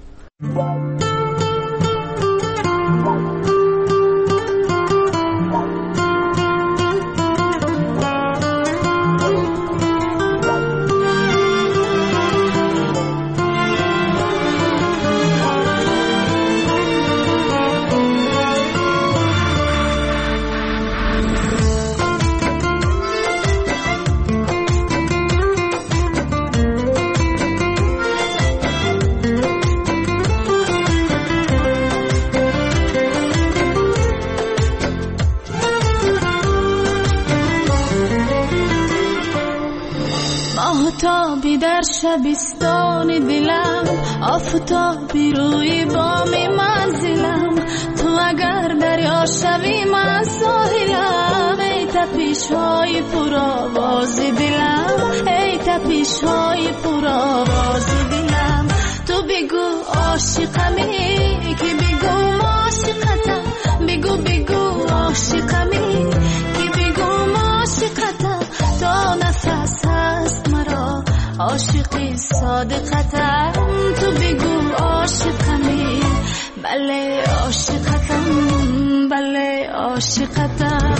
آفتابی در شبستان دلم آفتابی روی بام منزلم تو اگر دریا شوی من ساحلم ای تپش های پرآواز دلم ای تپش های پرآواز دلم تو بگو عاشقمی که بگو عاشقتم بگو بگو عاشقمی که بگو عاشقتم تا نفس هست مرا عاشقی صادقتم تو بگو عاشقمی بله عاشقتم بله عاشقتم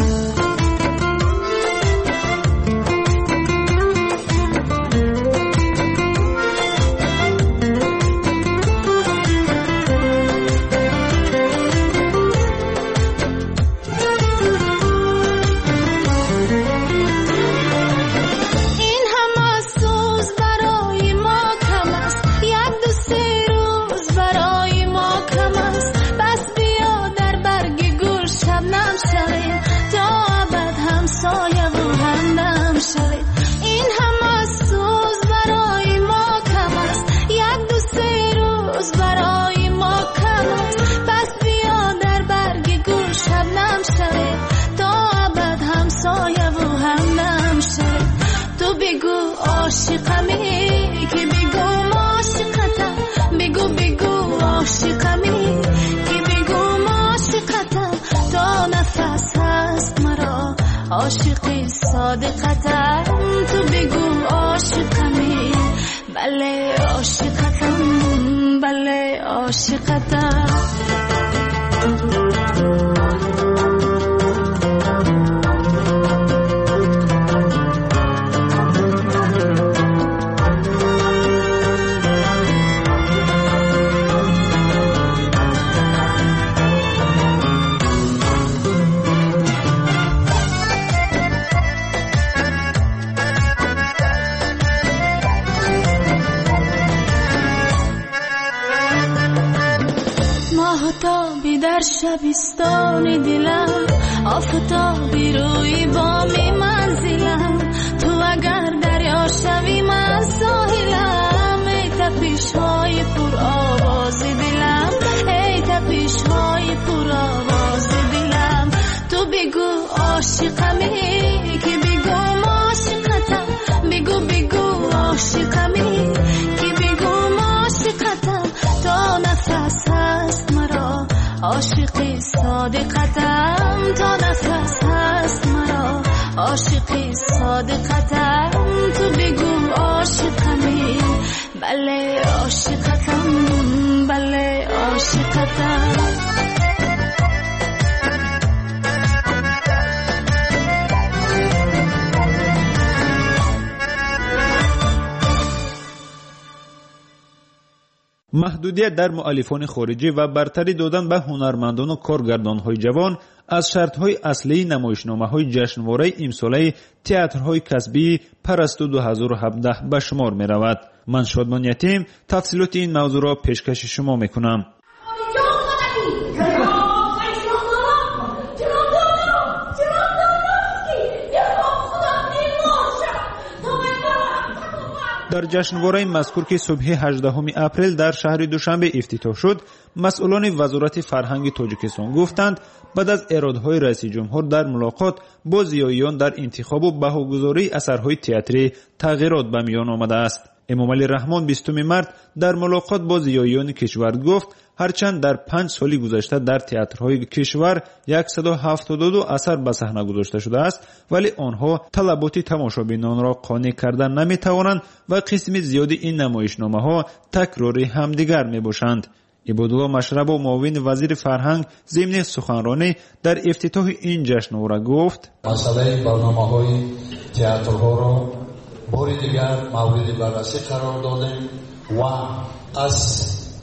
عاشقمی که بگو عاشقتم بگو بگو عاشقمی که بگو عاشقتم تا نفس هست مرا عاشقی صادقتم تو بگو عاشقمی بله عاشقتم بله عاشقتم آفتابی در شبستان دلم آفتابی روی بام منزلم تو اگر دریا شوی من ساحلم ای تپش های پر آواز دلم ای تپش های پر آواز دلم تو بگو عاشقمی که بگو عاشقتم بگو بگو عاشقمی که بگو عاشقتم تا نفس هست مرا عاشقی صادقتم تا نفس هست مرا عاشقی صادقتم تو بگو عاشقمی بله عاشقتم بله عاشقتم محدودیت در مؤلفان خارجی و برتری دادن به هنرمندان و کارگردان‌های جوان از شرط‌های اصلی نمایشنامه‌های جشنواره امساله تئاترهای کسبی پرستو دو هزار و هفده به شمار می‌رود. من شادمان یتیم تفصیلات این موضوع را پیشکش شما می‌کنم. در جشنواره مذکور که صبح هجدهم اپریل در شهر دوشنبه افتتاح شد، مسئولان وزارت فرهنگ تاجیکستان گفتند بعد از اراده‌های رئیس جمهور در ملاقات با زیاییان در انتخاب و بهاگذاری اثرهای تئاتری تغییرات به میان آمده است. امامعلی رحمان بیستم مارس در ملاقات با زیاییان کشور گفت هرچند در پنج سال گذشته در تئاترهای کشور صد و هفتاد و دو اثر به صحنه گذاشته شده است، ولی آنها طلبات تماشابینان را قانع کردن نمیتوانند و قسم زیادی این نمایشنامه‌ها تکراری همدیگر میباشند. عبادالله مشرب و معاون وزیر فرهنگ ضمن سخنرانی در افتتاح این جشنواره گفت مسئله برنامه‌های تئاترها را باری دیگر مورد بررسی قرار دادیم و از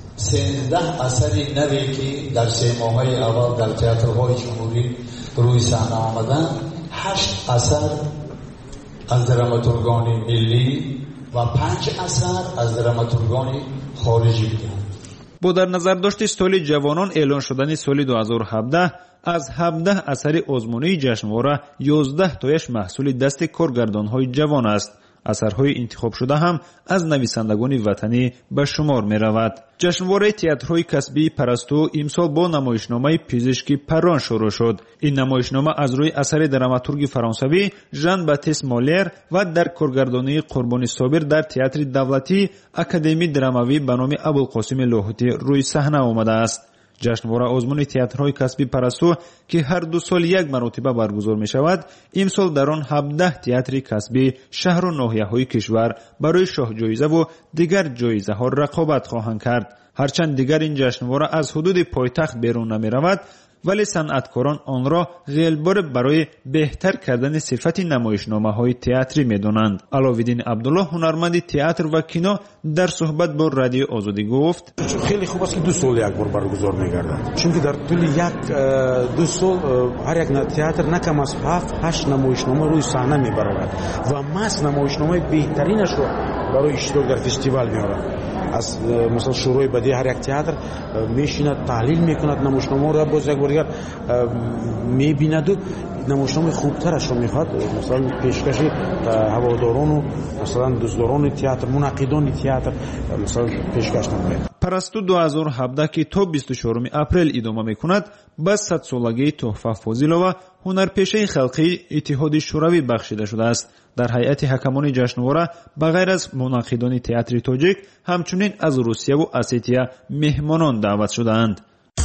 سیزده اثری نوی که در سه ماه‌های اول در تئاترهای جمهوری روی صحنه آمدند، هشت اثر از دراماتورگان ملی و پنج اثر از دراماتورگان خارجی بودند. با در نظر داشت سال جوانان اعلان شدن سال دو هزار و هفده از هفده اثر آزمونی جشنواره یازده تایش محصول دست کارگردان‌های جوان است. اثرهای انتخاب شده هم از نویسندگان وطنی به شمار می رود. جشنواره تئاترهای کسبی پرستو امسال با نمایشنامه پزشکی پران شروع شد. این نمایشنامه از روی اثر دراماتورگ فرانسوی ژان باتیست مولر و در کارگردانی قربانی صابر در تئاتر دولتی اکادمی دراموی به نام ابوالقاسم لاهوتی روی صحنه آمده است. جشنواره آزمون تئاترهای کسبی پرستو که هر دو سال یک مرتبه برگزار می شود، امسال در آن هفده تئاتر کسبی شهر و ناحیه‌های کشور برای شاه جایزه و دیگر جایزه ها رقابت خواهند کرد. هرچند دیگر این جشنواره از حدود پایتخت بیرون نمی رود، ولی صنعتکاران آن را غیلبار برای بهتر کردن صفت نمایشنامه‌های تئاتری می‌دانند. علاوالدین عبدالله هنرمند تئاتر و کینو در صحبت با رادیو آزادی گفت: خیلی خوب است که دو سال یک بار برگزار می‌گردد، چون که در طول یک دو سال هر یک تئاتر نکم از هفت هشت نمایشنامه روی صحنه می‌برد و مس نمایشنامه بهترینش رو برای اشتراک در فستیوال می‌آورد. از مثلا شروع بدی هر یک تئاتر میشیند تحلیل میکند نمایشنامه را، باز یک بار دیگر میبیند و نمایشنامه خوبترش رو میخواد مثلا پیشکش هواداران و مثلا دوستداران تئاتر، منعقدان تئاتر مثلا پیشکش نماید. پرستو دو هزار و هفده که تا بیست و چهارم اپریل ادامه میکند به صد سالگی تحفه فاضلова هنرپیشه خلقی اتحاد شوروی بخشیده شده است. در هیئت حکمان جشنواره به غیر از منعقدان تئاتر تاجیک همچنین از روسیه و اسیتیا مهمانان دعوت شدند.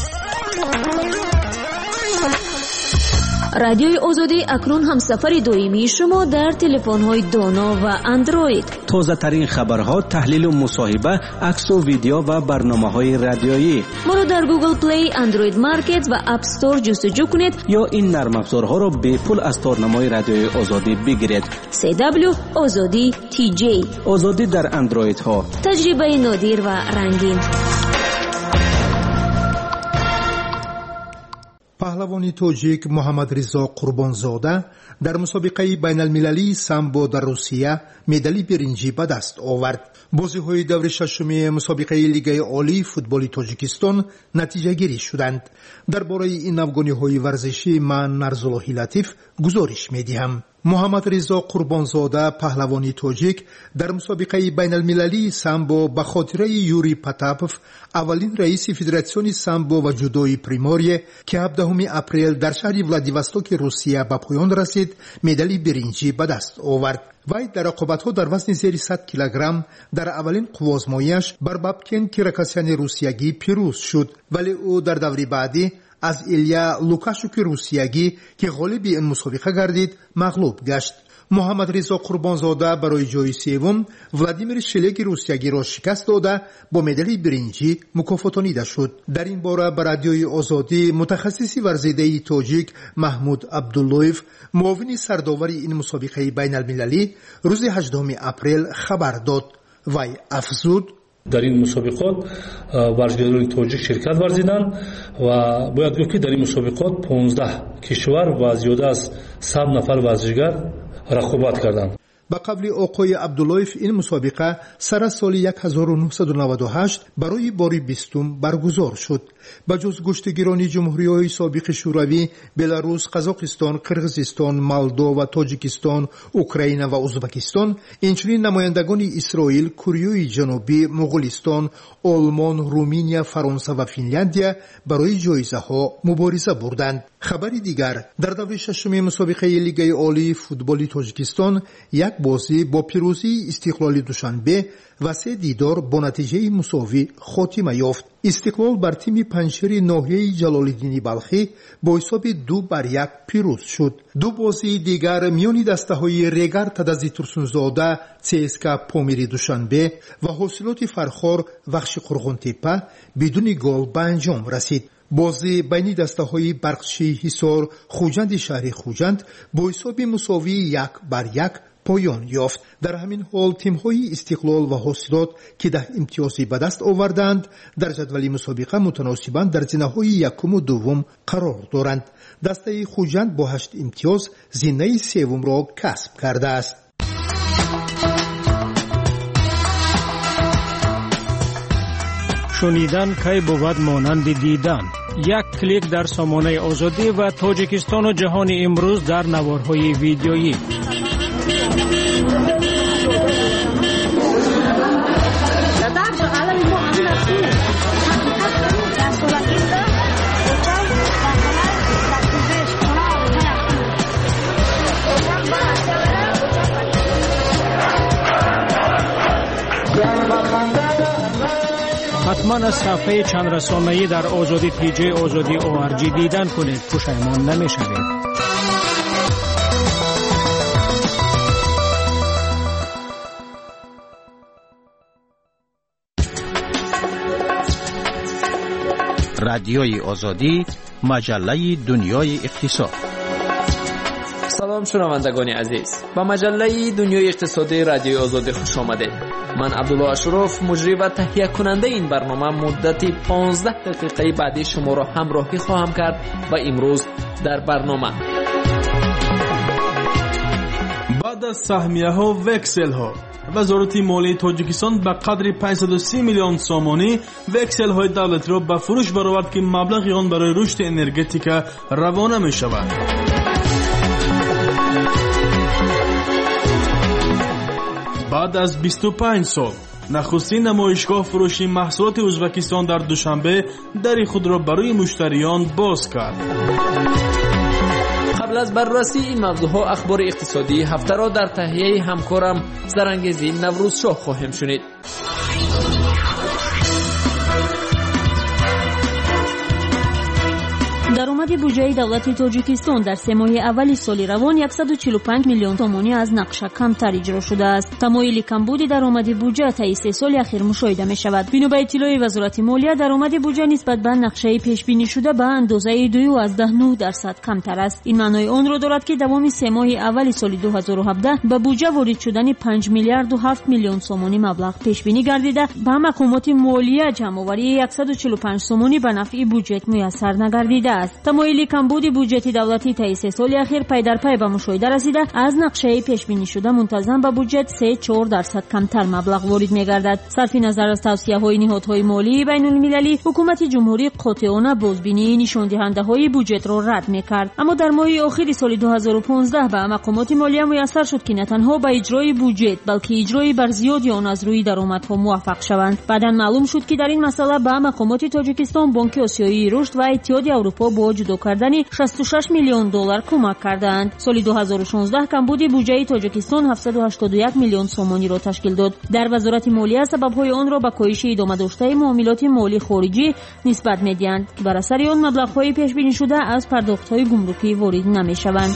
رادیوی آزادی اکنون هم سفر دائمی شما در تلفن‌های دانا و اندروید. تازه ترین خبرها، تحلیل و مصاحبه، عکس و ویدیو و برنامه‌های رادیویی. ما رو در گوگل پلی، اندروید مارکت و اپ استور جستجو کنید یا این نرم افزارها را به پول از تارنمای رادیوی آزادی بگیرید. سی دبلیو آزادی تی جی. آزادی در اندروید ها. تجربه نادر و رنگین. پهلوانی توجیک محمد رضا قربانزاده در مسابقه بین المللی سامبو در روسیه مدال برنجی به دست آورد. بازی‌های دور ششم مسابقه لیگ عالی فوتبال تاجیکستان نتیجه گیری شدند. درباره این افغانی‌های ورزشی من نرزاللهی لطیف گزارش می‌دهم. محمد رضا قربانزاده پهلوانی توجیک در مسابقه بین المللی سامبو به خاطر یوری پاتاپوف اولین رئیس فدراسیون سامبو و جودوی پریموریه که هفدهم اپریل در شهر ولادیواستوک روسیه به پایان رسید مدال برنجی به دست آورد. وی در رقابت‌ها در وزن زیر صد کیلوگرم در اولین قوازمایی‌اش بر بابکن کیراکاسیان روسیگی پیروز شد، ولی او در دوره بعدی از ایلیا لوکاشوک روسیگی که غالب این مسابقه گردید مغلوب گشت. محمد رضا قربانزاده برای جای سوم ولادیمیر شلگ روسیگی را شکست داده با مدال برنجی مکافاتانیده شد. در این باره به رادیوی آزادی متخصص ورزیده تاجیک محمود عبداللویف معاون سرداور این مسابقه بین المللی روز هجدهم اپریل خبر داد. وی افزود: در این مسابقات ورزشکاران تاجیک شرکت ورزیدند و باید گفت که در این مسابقات پانزده کشور و زیاده از صد نفر ورزشکار رقابت کردند. با قبل آقای عبداللویف این مسابقه سر سال هزار و نهصد و نود و هشت برای بار بیستم برگزار شد. با جز گشتگیران جمهوری‌های سابق شوروی، بلاروس، قزاقستان، قرغیزستان، مالدو و تاجیکستان، اوکراین و ازبکستان، اینچنین نمایندگان اسرائیل، کره جنوبی، مغولستان، آلمان، رومانیا، فرانسه و فنلاندیا برای جایزه‌ها مبارزه بردند. خبری دیگر، در دوره ششم مسابقه لیگ عالی فوتبال تاجیکستان یک بازی با پیروزی استقلال دوشنبه و سه دیدار با نتیجه مساوی خاتمه یافت. استقلال بر تیم پنجشیر ناحیه جلال‌الدین بلخی با حساب دو بر یک پیروز شد. دو بازی دیگر میان دسته‌های ریگر تدزی ترسونزاده سی اس کے پامیری دوشنبه و حاصلات فرخار وخش قرغن‌تپه بدون گل به انجام رسید. بازی بین دسته‌های برقچی حصار خوجند شهر خوجند با حساب مساوی یک بر یک پایان یافت. در همین حال تیم‌های استقلال و حاصلات که ده امتیازی به دست آوردند در جدول مسابقه متناسباً در زینه‌های یکم و دوم قرار دارند. دسته خوجند با هشت امتیاز زینه سوم را کسب کرده است. شنیدن کی بود مانند دیدن. یک کلیک در سامانه آزادی و تاجیکستان و جهان امروز در نوارهای ویدیویی. حتما از صفحه چند رسانه‌ای در آزادی تی جی آزادی او آر جی دیدن کنید، پشیمان نمی‌شوید. رادیوی آزادی مجله دنیای اقتصاد. سلام شنوندگان عزیز، با مجله دنیای اقتصادی رادیوی آزادی خوش آمدید. من عبدالله اشرف، مجری و تهیه کننده این برنامه، مدتی پانزده دقیقه بعدی شما را همراهی خواهم کرد و امروز در برنامه بعد از سهمیه ها و وکسل ها، وزارت مالی تاجیکستان به قدر پانصد و سی میلیون سامانی وکسل های دولتی را به فروش برآورد که مبلغ آن برای رشد انرژتیک روانه می شود. بعد از بیست و پنج سال نخستین نمایشگاه فروشی محصولات ازبکستان در دوشنبه در خود را برای مشتریان باز کرد. قبل از بررسی این موضوعها اخبار اقتصادی هفته را در تهیه همکارم زرنگزی نوروز شاه خواهیم شنید. درآمد بودجه دولت تاجیکستان در سه ماه اول سال روان صد و چهل و پنج میلیون تومانی از نقشه کمتر اجرا شده است. تمایل کمبود درآمد بودجه طی سه سال اخیر مشاهده می شود. بنا به اطلاع وزارت مالیه، درآمد بودجه نسبت به نقشه پیش بینی شده به اندازه دو و نه درصد کمتر است. این معنای آن را دارد که دوام سه ماه اول سال دو هزار و هفده به بودجه وارد شدن پنج میلیارد و هفت میلیون سومانی مبلغ پیش بینی گردیده، به مقامات مالیه جمع‌آوری صد و چهل و پنج سومانی به نفع بودجه میسر نگردیده است. تمایل کمبود بودجه دولتی طی سه سال اخیر پی در پی به مشاهده رسیده، از نقشه پیش بینی شده منتظم به بودجه سه چهار درصد کمتر مبلغ وارد می‌گردد. صرف نظر از توصیه‌های نهادهای مالی بین‌المللی، حکومت جمهوری قاطعانه بازبینی نشان دهنده‌های بودجه را رد می‌کرد، اما در ماه آخر سال دو هزار و پانزده به مقامات مالیه میسر شد که نه تنها به اجرای بودجه بلکه اجرای بر زیادی آن از روی درآمدها موفق شوند. بعداً معلوم شد که در این مسئله به مقامات تاجیکستان بانک آسیایی رشد و اتحاد اروپا با جدا کردن شصت و شش میلیون دلار کمک کردند. سال دو هزار و شانزده کمبود بودجه تاجیکستان هفتصد و هشتاد و یک میلیون سومانی را تشکیل داد. در وزارت مالیه سبب‌های آن را به کاهش ادامه داشته معاملات مالی خارجی نسبت می‌دهند که بر اثر آن مبلغ‌های پیش بینی شده از پرداخت‌های گمرکی وارد نمی‌شوند.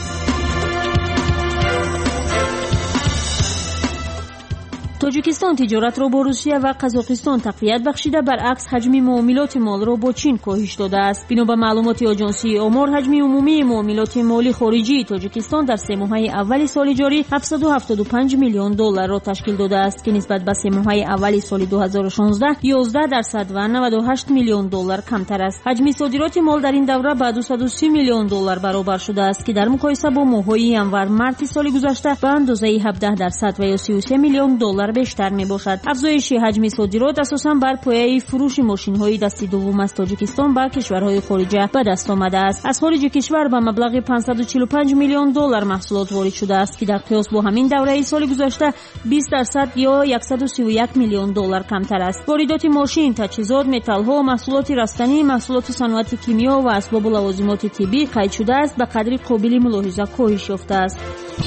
تاجیکستان تجارت را با روسیه و قزاقستان تقویت بخشیده، برعکس حجم معاملات مال را با چین کاهش داده است. بنا به معلومات آژانسی آمار، حجم عمومی معاملات مالی خارجی تاجیکستان در سه ماه اول سال جاری هفتصد و هفتاد و پنج میلیون دلار را تشکیل داده است که نسبت به سه ماه اول سال دو هزار و شانزده یازده درصد و نود و هشت میلیون دلار کمتر است. حجم صادرات مال در این دوره به دویست و سی میلیون دلار برابر شده است که در مقایسه با ماه‌های ینور مارس سال گذشته به اندازه هفده درصد و یا سی و سه میلیون دلار بیشتر می باشد. افزایش حجم صادرات اساساً بر پایه فروش ماشین‌های دست دوم از تاجیکستان به کشورهای خارجی به دست آمده است. از خارج کشور به مبلغ پانصد و چهل و پنج میلیون دلار محصولات وارد شده است که در قیاس با همین دوره سال گذشته بیست درصد یا صد و سی و یک میلیون دلار کمتر است. واردات ماشین، تجهیزات، متال‌ها، محصولات رستنی، محصولات صنعت کیمیا و اسباب و لوازمات طبی قید شده است به قدری قابل ملاحظه کاهش یافته است.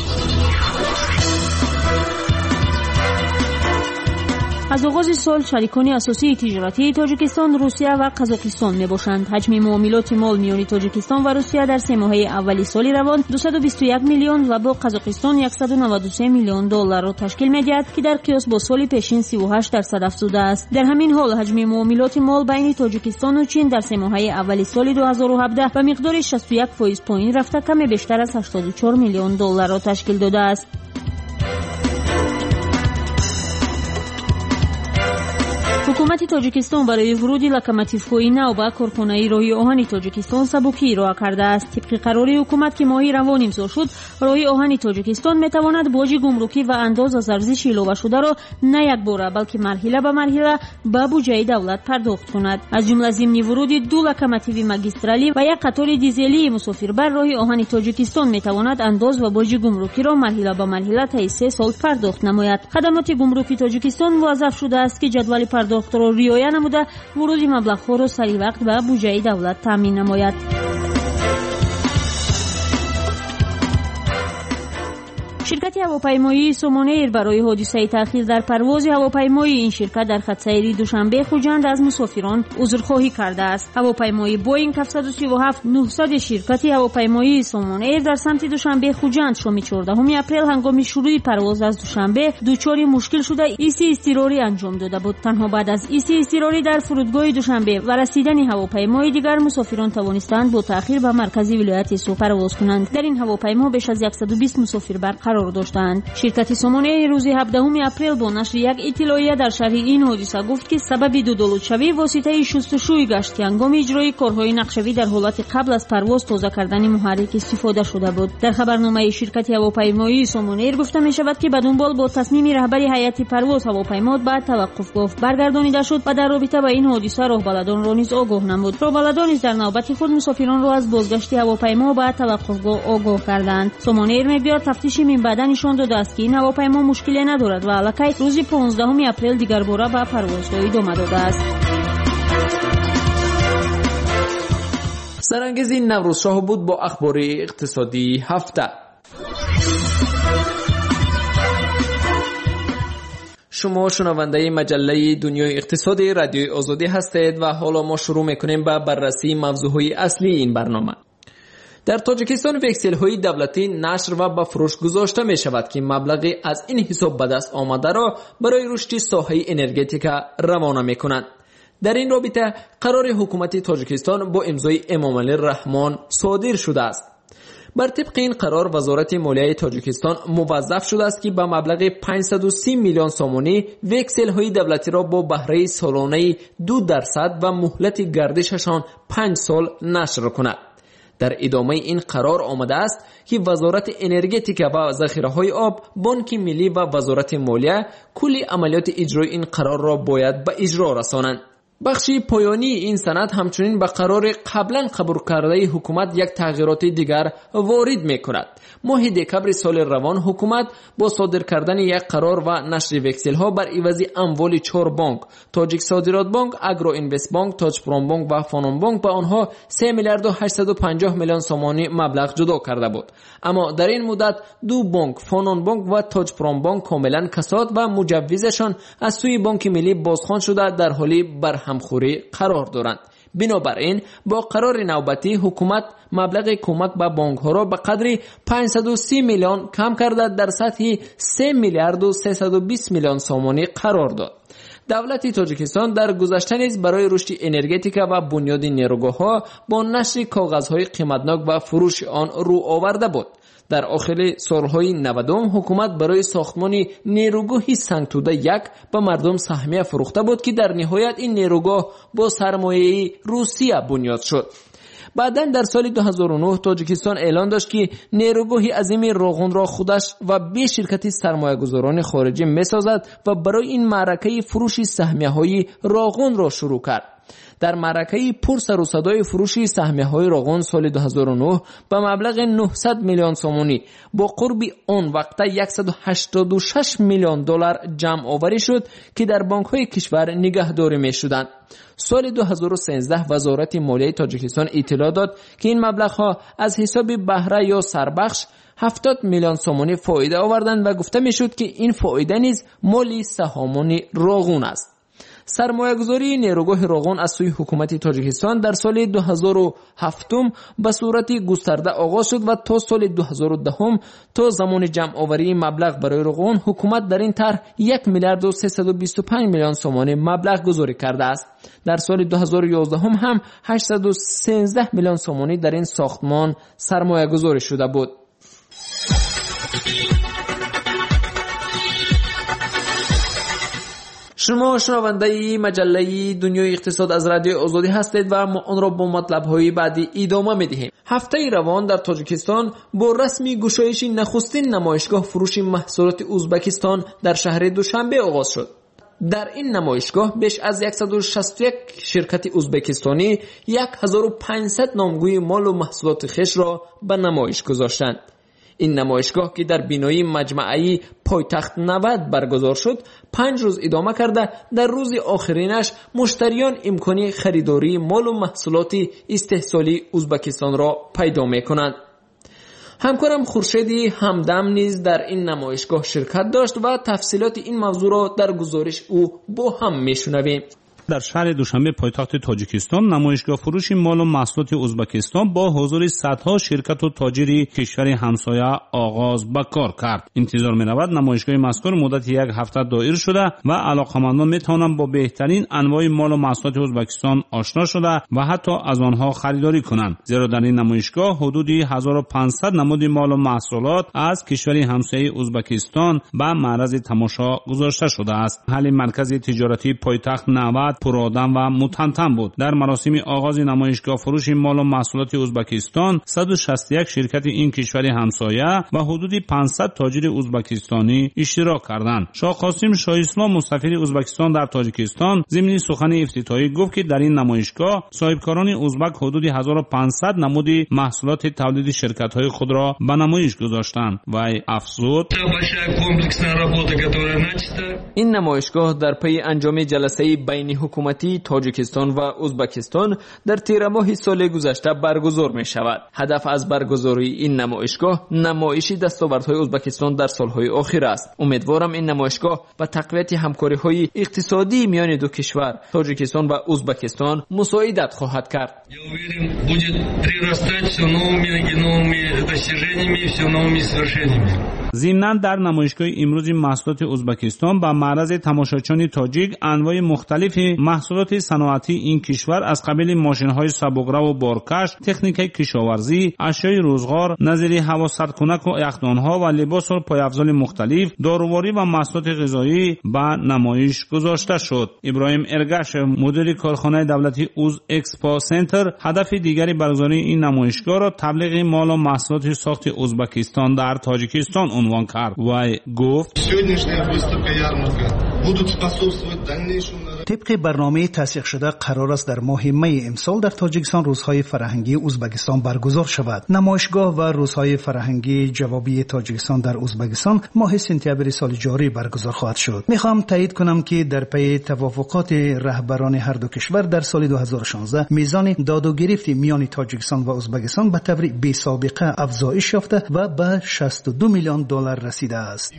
از آغاز سال شریکان اساسی تجارتی تاجیکستان روسیه و قزاقستان می باشند. حجم معاملات مال میان تاجیکستان و روسیه در سه ماه اولی سال روان دویست و بیست و یک میلیون و با قزاقستان صد و نود و سه میلیون دلار را تشکیل می‌دهد که در قیاس با سال پیشین سی و هشت درصد افزوده است. در همین حال حجم معاملات مال بین تاجیکستان و چین در سه ماه اولی سال دو هزار و هفده به مقدار شصت و یک درصد پایین رفته، کم بیشتر از هشتاد و چهار میلیون دلار را تشکیل داده است. حکومت تاجیکستان برای ورود لوکوموتیوهای نو به کارخانه راه آهن تاجیکستان سبکی ارائه کرده است. طبق قرار حکومت که ماه روان امضا شد، راه آهن تاجیکستان میتواند باج گمرکی و انداز از ارزش علاوه شده را نه یک باره بلکه مرحله به مرحله به بودجه دولت پرداخت کند. از جمله ضمن ورود دو لوکوموتیو ماگیسترالی و یک قطار دیزلی مسافربر، راه آهن تاجیکستان میتواند انداز و باج گمرکی را مرحله به مرحله طی سه سال پرداخت نماید. خدمات گمرکی تاجیکستان موظف شده است که جدول پرداخت را رعایت نموده ورود مبلغ‌ها را سریع وقت به بودجه دولت تامین نماید. شرکت هواپیمایی سومونیر برای حادثه تأخیر در پرواز هواپیمای این شرکت در خط سیری دوشنبه خوجند از مسافران عذرخواهی کرده است. هواپیمای بوئینگ هفتصد و سی و هفت نهصد شرکت هواپیمایی سومونیر در سمت دوشنبه خوجند شام چهاردهم اپریل هنگام شروع پرواز از دوشنبه دچار مشکل شده ایسی اضطراری انجام داده بود. تنها بعد از ایسی اضطراری در فرودگاه دوشنبه و رسیدن هواپیمای دیگر مسافران توانستند با تأخیر به مرکزی ولایت سو پرواز کنند. در این هواپیما بیش از صد و بیست مسافر برقرار داشتند. شرکت سومونیر روز هفدهم اپریل با نشر یک اطلاعیه در شرح این حادثه گفت که سبب دو دولتشوی واسطه شستشوی گشت که هنگام اجرای کارهای نقشوی در حالت قبل از پرواز تازه کردن محرک استفاده شده بود. در خبرنامه شرکت هواپیمایی سومونیر گفته می شود که بدون با تصمیم رهبری هیئت پرواز هواپیما بعد توقف گفت برگردانیده شد و در رابطه با این حادثه راهبلدان را نیز آگاه نمود. راهبلدان نیز در نوبت خود مسافران را از بازگشت هواپیما بعد توقفگاه آگاه کردند. سومونیر میگوید تفتیش من بعد نشان داده است که این هواپیما مشکلی ندارد و الکی روز پانزدهم اپریل دیگر باره به پروازهای ادامه داده است. سرانگیز این نوروز شاه بود با اخبار اقتصادی هفته. شما شنونده مجله دنیای اقتصادی رادیوی آزادی هستید و حالا ما شروع میکنیم با بررسی موضوعهای اصلی این برنامه. در تاجیکستان وکسل های دولتی نشر و به فروش گذاشته می شود که مبلغی از این حساب به دست آمده را برای رشد ساحه انرژتیکا روانه می کنند. در این رابطه قرار حکومت تاجیکستان با امضای امامعلی رحمان صادر شده است. بر طبق این قرار وزارت مالیه تاجیکستان موظف شده است که به مبلغ پانصد و سی میلیون سومانی وکسل های دولتی را با بهره سالانه دو درصد و مهلت گردششان پنج سال نشر کند. در ادامه این قرار آمده است که وزارت انرژتیکا و ذخیره های آب، بانک ملی و وزارت مالیه کلی عملیات اجرای این قرار را باید به اجرا رسانند. بخشی پایانی این سند همچنین به قرار قبلا قبول کرده حکومت یک تغییرات دیگر وارد می کند. ماه دکمبر سال روان حکومت با صادر کردن یک قرار و نشر وکسل ها بر عوض اموال چهار بانک، تاجیک صادرات بانک، اگرو اینوست بانک، تاج پروم بانک و فانون بانک به آنها سه میلیارد و هشتصد و پنجاه میلیون سومانی مبلغ جدا کرده بود. اما در این مدت دو بانک، فانون بانک و تاج پروم بانک کاملا کساد و مجوزشان از سوی بانک ملی بازخوان شده در حالی بر همخوری قرار دارند. بنابراین با قرار نوبتی حکومت مبلغ کمک به بانک ها را به قدر پانصد و سی میلیون کم کرده در سطح سه میلیارد و سیصد و بیست میلیون سومانی قرار داد. دولت تاجیکستان در گذشته نیز برای رشد انرژتیکا و بنیاد نیروگاه‌ها با نشر کاغذهای قیمتناک و فروش آن رو آورده بود. در آخر سالهای نودم حکومت برای ساختمان نیروگاهی سنگتوده یک به مردم سهمیه فروخته بود که در نهایت این نیروگاه با سرمایه روسیه بنیاد شد. بعداً در سال دو هزار و نه تاجیکستان اعلان داشت که نیروگاهی عظیم راغون را خودش و به شرکت سرمایه‌گذاران خارجی می‌سازد و برای این معرکه فروش سهمیه‌های راغون را شروع کرد. در معرکه پر سر و صدای فروش سهمیه‌های راغون سال دو هزار و نه به مبلغ نهصد میلیون سومانی با قرب آن وقت صد و هشتاد و شش میلیون دلار جمع آوری شد که در بانک‌های کشور نگهداری می‌شدند. سال دو هزار و سیزده وزارت مالیه تاجیکستان اطلاع داد که این مبلغ‌ها از حساب بهره یا سربخش هفتاد میلیون سومانی فایده آوردند و گفته می‌شد که این فایده نیز مالی سهامان راغون است. سرمایه‌گذاری نیروگاه راغون از سوی حکومت تاجیکستان در سال دو هزار و هفت به صورت گسترده آغاز شد و تا سال دو هزار و ده تا زمان جمع آوری مبلغ برای راغون حکومت در این طرح یک میلیارد و سیصد و بیست و پنج میلیون سومانی مبلغ گذاری کرده است. در سال دو هزار و یازده هم هشتصد و سیزده میلیون سومانی در این ساختمان سرمایه‌گذاری شده بود. شما شنونده مجله دنیای اقتصاد از رادیو آزادی هستید و ما آن را با مطلب‌های بعدی ادامه می‌دهیم. هفته روان در تاجیکستان با رسمی گشایش نخستین نمایشگاه فروش محصولات ازبکستان در شهر دوشنبه آغاز شد. در این نمایشگاه بیش از صد و شصت و یک شرکت ازبکستانی هزار و پانصد نامگوی مال و محصولات خویش را به نمایش گذاشتند. این نمایشگاه که در بینایی مجمعی پایتخت نود برگزار شد پنج روز ادامه کرده در روز آخرینش مشتریان امکانی خریداری مال و محصولات استحصالی ازبکستان را پیدا می کنند. همکارم خورشیدی همدم نیز در این نمایشگاه شرکت داشت و تفصیلات این موضوع را در گزارش او با هم میشنویم. در شهر دوشنبه پایتخت تاجیکستان نمایشگاه فروش مال و محصولات ازبکستان با حضور صدها شرکت و تاجری کشور همسایه آغاز به کار کرد. انتظار می‌رود نمایشگاه مذکور مدت یک هفته دایر شده و علاقه‌مندان می‌توانند با بهترین انواع مال و محصولات ازبکستان آشنا شده و حتی از آنها خریداری کنند، زیرا در این نمایشگاه حدود هزار و پانصد نمود مال و محصولات از کشور همسایه ازبکستان به معرض تماشا گذاشته شده است. حال مرکز تجارتی پایتخت نود پرآدم و متنتن بود. در مراسم آغاز نمایشگاه فروش مال و محصولات ازبکستان صد و شصت و یک شرکت این کشور همسایه و حدود پانصد تاجر ازبکستانی اشتراک کردند. شاه قاسم شاه اسلام مسافر ازبکستان در تاجیکستان ضمن سخن افتتاحی گفت که در این نمایشگاه صاحبکاران ازبک حدود هزار و پانصد نمود محصولات تولید شرکت‌های خود را به نمایش گذاشتند و افزود این نمایشگاه در پی انجام جلسه بین حکومتی تاجیکستان و ازبکستان در تیر ماه سال گذشته برگزار می شود. هدف از برگزاری این نمایشگاه نمایش دستاوردهای ازبکستان در سالهای اخیر است. امیدوارم این نمایشگاه به تقویت همکاری‌های اقتصادی میان دو کشور تاجیکستان و ازبکستان مساعدت خواهد کرد. ضمناً در نمایشگاه امروز محصولات ازبکستان با معرض تماشاچان تاجیک انواع مختلف محصولات صنعتی این کشور از قبیل ماشین‌های سبک‌رو و بارکش، تکنیک کشاورزی، اشیاء روزگار، نظیر هوا سردکنک و یخدان‌ها و لباس و پایافزار مختلف، داروواری و محصولات غذایی به نمایش گذاشته شد. ابراهیم ارگش مدیر کارخانه دولتی اوز اکسپو سنتر هدف دیگری برگزاری این نمایشگاه را تبلیغ مال و محصولات ساخت ازبکستان در تاجیکستان عنوان کرد و گفت طبق برنامه تصدیق شده قرار است در ماه می امسال در تاجیکستان روزهای فرهنگی ازبکستان برگزار شود. نمایشگاه و روزهای فرهنگی جوابی تاجیکستان در ازبکستان ماه سپتامبر سال جاری برگزار خواهد شد. میخوام تایید کنم که در پی توافقات رهبران هر دو کشور در سال دو هزار و شانزده میزان داد و گرفت میان تاجیکستان و ازبکستان به طور بی سابقه افزایش یافته و به شصت و دو میلیون دلار رسیده است.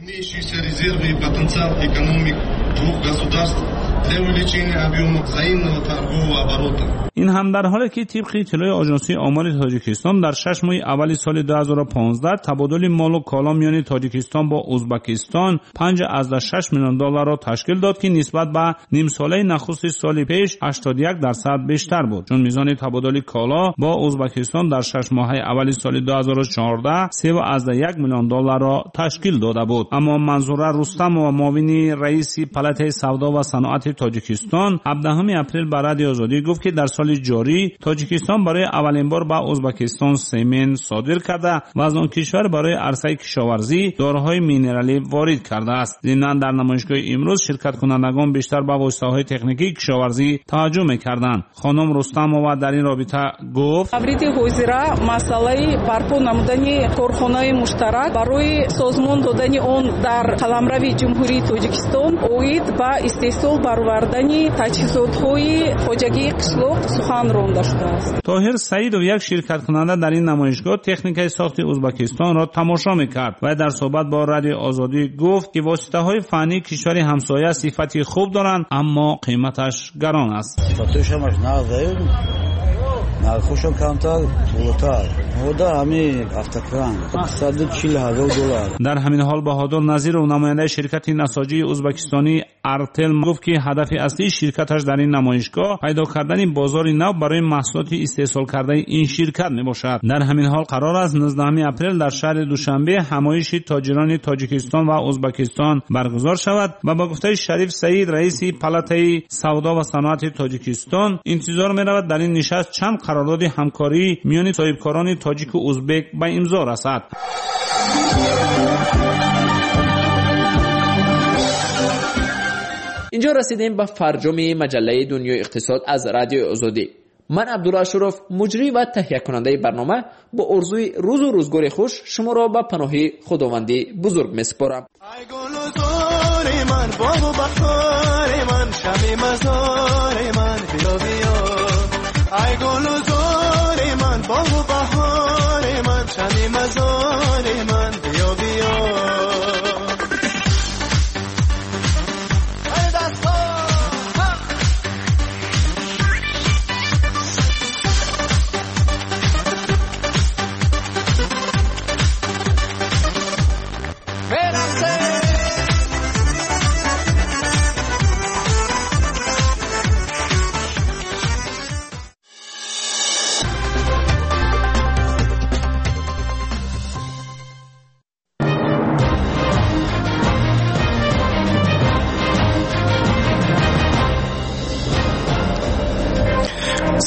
این هم در حالی که طبق اطلاع آژانس آمار تاجیکستان در شش ماه اول سال دو هزار و پانزده تبادل مال و کالا میان تاجیکستان با ازبکستان پنج ممیز شش میلیون دلار را تشکیل داد که نسبت به نیم ساله نخست سال پیش هشتاد و یک درصد بیشتر بود، چون میزان تبادل کالا با ازبکستان در شش ماه اول سال دو هزار و چهارده سه و یک میلیون دلار را تشکیل داده بود. اما منظوره رستم و معاون رئیس پالات سودا و صنعت تاجیکستان هفدهم اپریل به رادیو آزادی گفت که در سال جاری تاجیکستان برای اولین بار به ازبکستان سمن صادر کرده و از آن کشور برای عرصه کشاورزی داروهای مینرالی وارد کرده است. ضمناً در نمایشگاه امروز شرکت کنندگان بیشتر به واسطه‌های تکنیکی کشاورزی توجه می‌کردند. خانم رستمова در این رابطه گفت: тавриди ҳозира масъалаи барпо намудани корхонаи муштарак барои созмон додани он дар қаламрави ҷумҳурии тоҷикистон оид ба истеҳсол баровардани таҷҳизотҳои хоҷагии қишлоқ сухан ронда шудааст. طاهر سعیدов یک شرکت کننده در این نمایشگاه تکنیک ساخت ازبکستان را تماشا می‌کرد و در صحبت با رادیو آزادی گفت که واسطه‌های فنی کشور همسایه صفتی خوب دارند اما قیمتش گران است. صفاتش همش نازه نرخشون کمتر بولتر مودا همین افتکران صد و چهل هزار دلار. در همین حال بهادر نظیر و نماینده شرکت نساجی ازبکستانی ارتل گفت که هدف اصلی شرکتش در این نمایشگاه پیدا کردن بازاری نو برای محصولات استحصال کرده این شرکت میباشد. در همین حال قرار است نوزدهم اپریل در شهر دوشنبه همایش تاجران تاجیکستان و ازبکستان برگزار شود و با گفته شریف سعید رئیس پالات سودا و صنعت تاجیکستان انتظار می‌رود در این نشست چند قرارداد همکاری میان صاحبکاران تاجیک و ازبک به امضا رسد. اینجا رسیدیم به فرجام مجله دنیای اقتصاد از رادیو آزادی. من عبدالله شرف مجری و تهیه کننده برنامه با آرزوی روز و روزگار خوش شما را به پناه خداوندی بزرگ میسپارم. ای گل و زار من باغ و بهار من شب مزار من بیا بیا ای گل و زار من باغ و بهار من شب مزار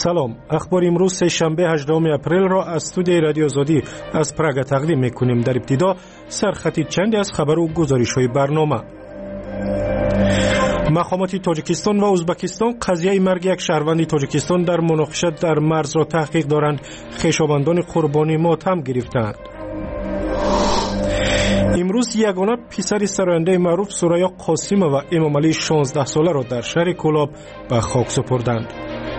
سلام، اخبار امروز سه شنبه هجدهم اپریل را از استودیوی رادیو آزادی از پراگ تقدیم میکنیم. در ابتدا سرخطی چندی از خبر و گزارش‌های برنامه. مقامات تاجیکستان و ازبکستان قضیه مرگ یک شهروند تاجیکستان در مناقشه در مرز را تحقیق دارند. خویشاوندان قربانی ماتم گرفتند. امروز یگانه پسر سراینده معروف سوریا قاسم و امام علی شانزده ساله را در شهر کولاب به خاک سپردند.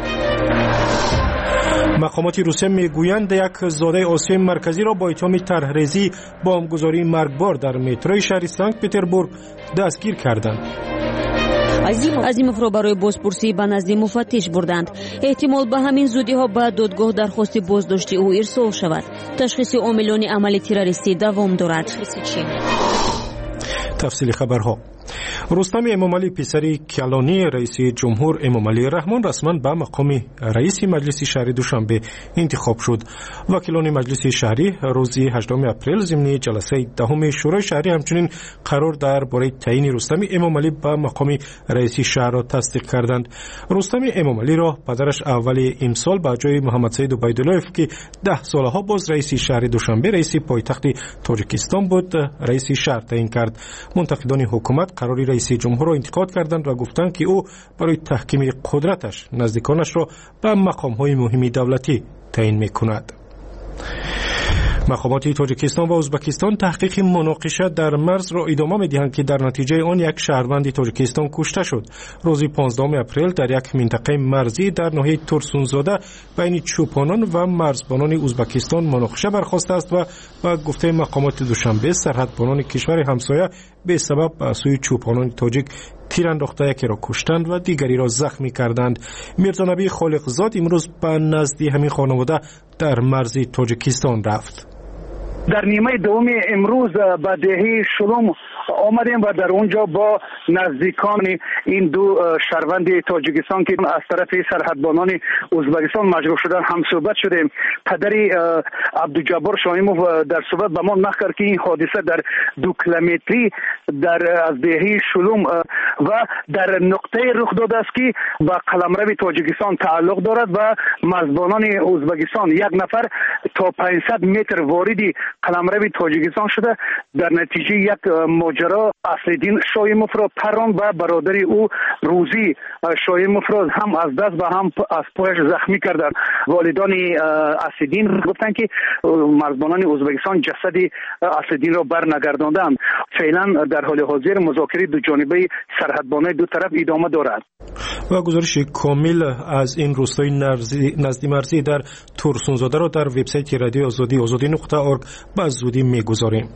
مقامات روسیه میگویند یک زاده آسیای مرکزی را با اتهام طرحریزی بمبگذاری مرگبار در متروی شهر سنت پتربورگ دستگیر کردند. азимовро барои бозпурсӣ ба назди муфаттиш бурданд. эҳтимол ба ҳамин зудиҳо ба додгоҳ дархости боздоштӣ ӯ ирсол шавад. ташхиси омилони амали террористӣ давом дорад. تفصیل خبرها. رستم امامعلی پسری کلانی رئیس جمهور امامعلی رحمان رسما به مقام رئیس مجلس شهری دوشنبه انتخاب شد. وکیلان مجلس شهری روز هجدهم اپریل ضمن جلسه دهم شورای شهری همچنین قرار درباره تعیین رستم امامعلی به مقام رئیس شهر را تصدیق کردند. رستم امامعلی را پدرش اول امسال به جای محمد سید عبیداللهیف که ده سالها باز رئیس شهر دوشنبه رئیس پایتخت تاجیکستان بود رئیس شهر تعیین کرد. منتقدان حکومت قرار رئیس جمهور را انتقاد کردند و گفتند که او برای تحکیم قدرتش نزدیکانش را به مقام‌های مهم دولتی تعیین می‌کند. مقامات تاجیکستان و ازبکستان تحقیق مناقشه در مرز را ادامه می‌دهند که در نتیجه آن یک شهروند تاجیکستان کشته شد. روز پانزدهم اپریل در یک منطقه مرزی در ناحیه تورسونزاده بین چوپانان و مرزبانان ازبکستان مناقشه برخاسته است و با گفته مقامات دوشنبه سرحدبانان کشور همسایه به سبب به سوی چوپانان تاجیک تیر انداخته یکی را کشتند و دیگری را زخمی کردند. میرزا نبی خالقزاد امروز به نزد همین خانواده در مرز تاجیکستان رفت. در نیمه دوم امروز به دهه شلوم آمدیم و در اونجا با نزدیکان این دو شهروند تاجیکستان که از طرف سرحدبانان ازبکستان مجروح شدن هم صحبت شدیم. پدری عبدالجبار شایموف در صحبت به ما نقل کرد که این حادثه در دو کیلومتری در از دهه شلوم و در نقطه رخ داده است که به قلمرو تاجیکستان تعلق دارد و مرزبانان ازبکستان یک نفر تا پانصد متر واردی قلمرو تاجیکستان شده. در نتیجه یک ماجرا اصلدین شایموف را پران و برادر او روزی شایموف را هم از دست و هم از پایش زخمی کردند. والدان اصلدین گفتند که مرزبانان ازبکستان جسد اصلدین را برنگرداندند. فعلا در حال حاضر مذاکره دو جانبه سرحدبانان دو طرف ادامه دارد. و گزارش کامل از این روستای نزدی مرزی در تورسونزاده را در وبسایت رادیو آزادی آزادی نقطه اورگ به زودی میگذاریم.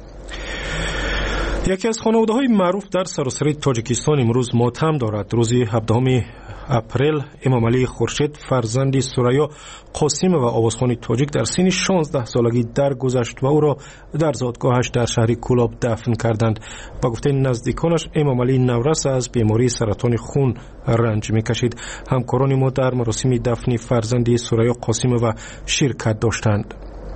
یکی از خانواده‌های معروف در سراسر تاجیکستان امروز ماتم دارد. روز هفدهم اپریل امام علی خورشید فرزند سوریا قاسم و آوازخوان تاجیک در سن شانزده سالگی درگذشت و او را در زادگاهش در شهر کولاب دفن کردند. با گفته نزدیکانش امام علی نورس از بیماری سرطان خون رنج می‌کشید. همکاران ما در مراسم دفن فرزند سوریا قاسم و شرکت داشتند.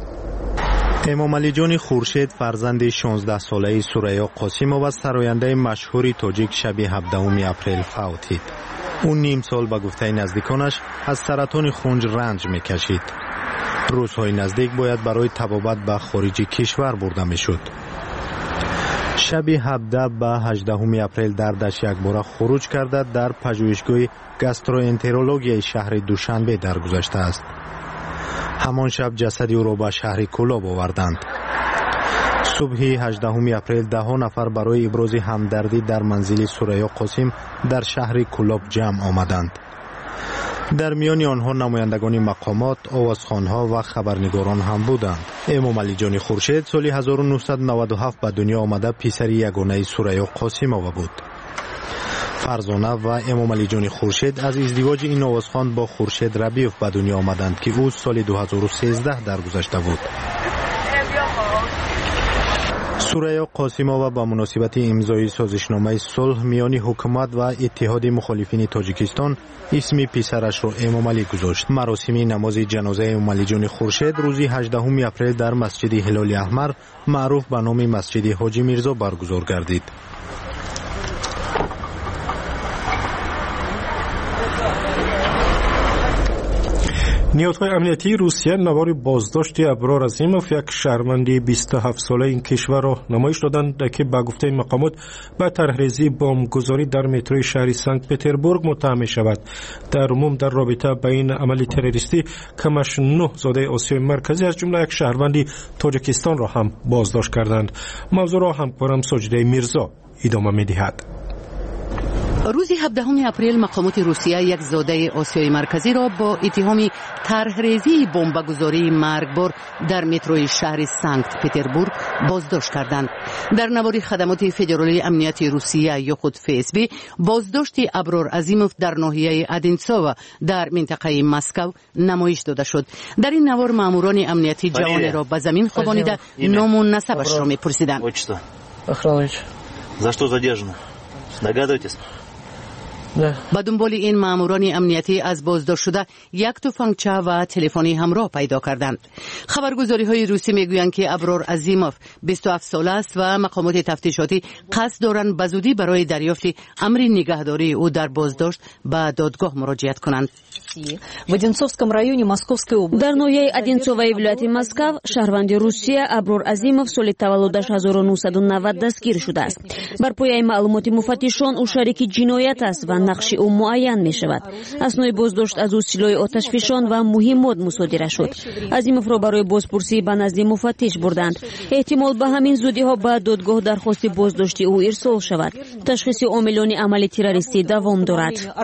امام علی جان خورشید فرزند شانزده ساله سوریا قاسم و سراینده مشهور تاجیک شب هفدهم اپریل فوتید. اون نیم سال به گفته نزدیکانش از سرطان خون رنج می‌کشید. روزهای نزدیک باید برای طبابت به خارج کشور برده می‌شد. شب هفده به هجدهم اپریل دردش یک بار خروج کرده در پژوهشگاه گاستروانترولوژی شهر دوشنبه درگذشته است. همان شب جسد او را به شهر کولاب آوردند. صبح هجدهم اپریل ده نفر برای ابراز همدردی در منزل سوریا قاسم در شهر کولاب جمع آمدند. در میان آنها نمایندگان مقامات، آوازخوان‌ها و خبرنگاران هم بودند. امام علی جان خورشید سال هزار و نهصد و نود و هفت به دنیا آمده پسر یگانه سوریا قاسم بود. فرزانه و امام علی جان خورشید از ازدواج این آوازخوان با خورشید ربیوف به دنیا آمدند که او سال دو هزار و سیزده درگذشته بود. سوریا قاسمova با مناسبت امضای سازشنامه صلح میان حکومت و اتحاد مخالفین تاجیکستان اسم پسرش را امام علی گذاشت. مراسم نماز جنازه امام علی جان خورشید روز هجدهم اپریل در مسجد هلال احمر معروف به نام مسجد حاجی میرزا برگزار گردید. نیروهای امنیتی روسیه نوار بازداشت ابرار عظیموف یک شهروند بیست و هفت ساله این کشور را نمایش دادند که به گفته مقامات به طرحریزی بمبگذاری در متروی شهر سنت پتربورگ متهم می شود. در عموم در رابطه با این عمل تروریستی کمش نه زاده آسیای مرکزی از جمله یک شهروند تاجیکستان را هم بازداشت کردند. موضوع را همکارم سجده میرزا ادامه می دهد. روز هفدهم اپریل مقامات روسیه یک زاده آسیای مرکزی را با اتهام طرحریزی بمبگذاری مرگبار در متروی شهر سنت پتربورگ بازداشت کردند. در نوار خدمات فدرالی امنیتی روسیه یا خود اف اس بی بازداشت ابرار عظیموف در ناحیه ادینسوو در منطقه مسکو نمایش داده شد. در این نوار ماموران امنیتی جوان را به زمین خوابانیده نام و نسبش را می‌پرسیدند. За что задержано? Догадываетесь? با دنبال این ماموران امنیتی از بازداشت شده یک تفنگچه و تلفنی همراه پیدا کردند. خبرگزاری های روسی میگویند که ابرار عظیموف بیست و هفت ساله است و مقامات تفتیشاتی قصد دارند به زودی برای دریافت امر نگهداری او در بازداشت به دادگاه مراجعت کنند. در ناحیه ادینسووی ولایت مسکو شهروند روسیه ابرار عظیموف سال تولدش هزار و نهصد و نود دستگیر شده است. بر پایه معلومات مفتشان او شریک جنایت است و نقش او معین می شود. اسنای بازداشت از او سلاح آتشفشان و مهمات مصادره شد. عظیموف را برای بازپرسی به نزد مفتش بردند. احتمال به همین زودی ها به دادگاه درخواست بازداشتی او ارسال شود. تشخیص عاملان عمل تروریستی دوام دارد.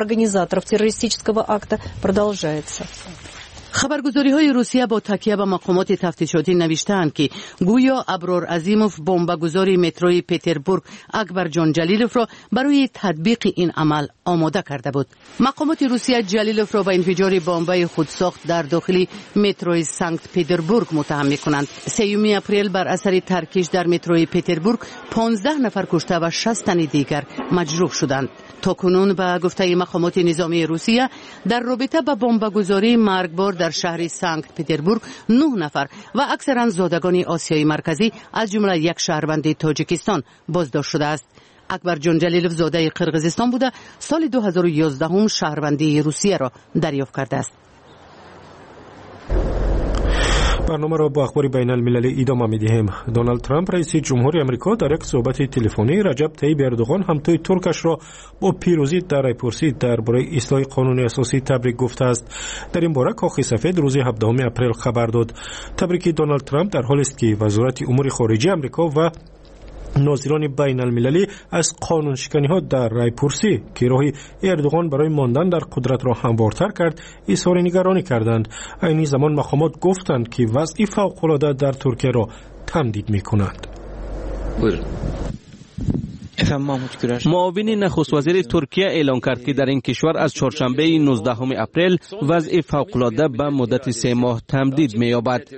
خبرگزاری های روسیه با تکیه به مقامات تفتیشاتی نوشتند که گویا ابرار عظیموف بمبگذاری متروی پتربورگ اکبر جان جلیلوف را برای تطبیق این عمل آماده کرده بود. مقامات روسیه جلیلوف را به انفجار بمب خودساخت در داخل متروی سنت پتربورگ متهم می‌کنند. سوم اپریل بر اثر ترکش در متروی پتربورگ پانزده نفر کشته و شصت تن دیگر مجروح شدند. تاکنون به گفته مقامات نظامی روسیه در رابطه با بمبگذاری مرگبار در شهر سنت پتربورگ نه نفر و اکثرا زادگان آسیای مرکزی از جمله یک شهروند تاجیکستان بازداشت شده است. اکبر جان جلیلوف زاده قرقیزستان بوده سال دو هزار و یازده هم شهروندی روسیه را دریافت کرده است. برنامه را با اخبار بین المللی ادامه می‌دهیم. دونالد ترامپ رئیس جمهوری آمریکا در یک صحبت تلفنی رجب طیب اردوغان همتای ترکش را با پیروزی در رای پرسی درباره اصلاح قانون اساسی تبریک گفته است. در این باره کاخ سفید روز هفدهم اپریل خبر داد. تبریک دونالد ترامپ در حالی است که وزارت امور خارجه آمریکا و ناظران بین المللی از قانون شکنی ها در رای پرسی که راهی اردوغان برای ماندن در قدرت را هموارتر کرد اظهار نگرانی کردند. این زمان مقامات گفتند که وضع فوق العاده در ترکیه را تمدید می کنند. معاون نخست وزیر ترکیه اعلام کرد که در این کشور از چهارشنبه نوزدهم اپریل وضع فوق‌العاده به مدت سه ماه تمدید می‌یابد.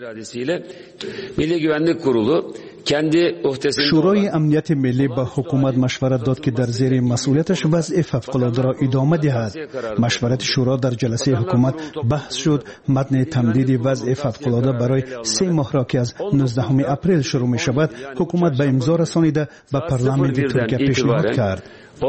شورای امنیت ملی با حکومت مشورت داد که در زیر مسئولیتش وضع فوق‌العاده را ادامه دهد. مشورت شورا در جلسه حکومت بحث شد. متن تمدید وضع فوق‌العاده برای سه ماه را که از نوزدهم اپریل شروع می شود حکومت به امضا رسانیده به پارلمان ترکیه پیشنهاد کرد.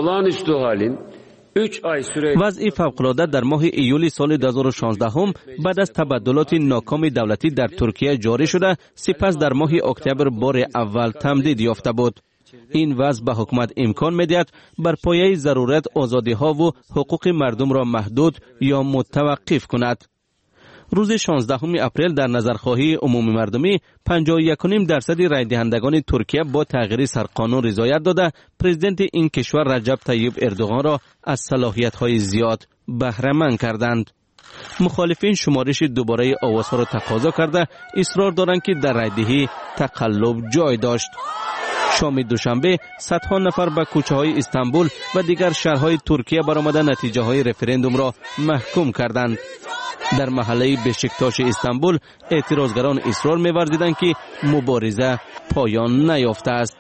وضع فوق‌العاده در ماه ایول سال دو هزار و شانزده هم بعد از تبدلات ناکام دولتی در ترکیه جاری شده سپس در ماه اکتبر بار اول تمدید یافته بود. این وضع به حکومت امکان می‌دهد بر پایه ضرورت آزادی‌ها و حقوق مردم را محدود یا متوقف کند. روز شانزدهم اپریل در نظرخواهی عمومی مردمی پنجاه و یک و نیم درصد رای دهندگان ترکیه با تغییر سرقانون رضایت داده پرزیدنت این کشور رجب طیب اردوغان را از صلاحیت‌های زیاد بهره مند کردند. مخالفین شمارش دوباره آوازها را تقاضا کرده اصرار دارند که در رایدهی تقلب جای داشت. شام دوشنبه صدها نفر به کوچه‌های استانبول و دیگر شهرهای ترکیه برآمده نتیجه‌های رفراندوم را محکوم کردند. در محله بشکتاش استانبول اعتراضگران اصرار می‌ورزیدند که مبارزه پایان نیافته است.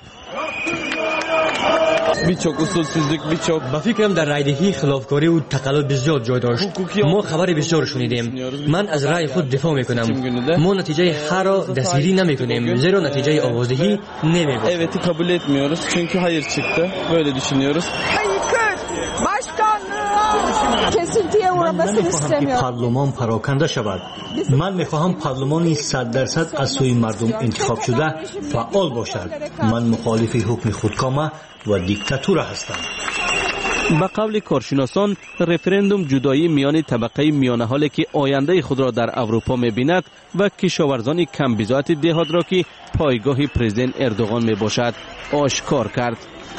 birçok usulsüzlük birçok با فکرم در رایدهی خلافکاری و تقلب بسیار جای داشت. ما خبر بسیار شنیدیم. من از رای خود دفاع میکنم. ما نتیجه هر را دستگیری نمیکنیم زیرا نتیجه آوازدهی نمیگوید. اvet'i kabul etmiyoruz çünkü hayır çıktı. Böyle düşünüyoruz. Başkanlığı kesintiye uğramış. من نمیخواهم که پارلمان پراکنده شود. من میخواهم پارلمانی صد درصد از سوی مردم انتخاب شده فعال باشد. من مخالف حکم خودکامه و دیکتاتور هستم. به قول کارشناسان رفرندوم جدایی میان طبقه میانه حالی که آینده خود را در اروپا می‌بیند و کشاورزان کم بضاعت دهات را که پایگاه پرزیدنت اردوغان میباشد آشکار کرد.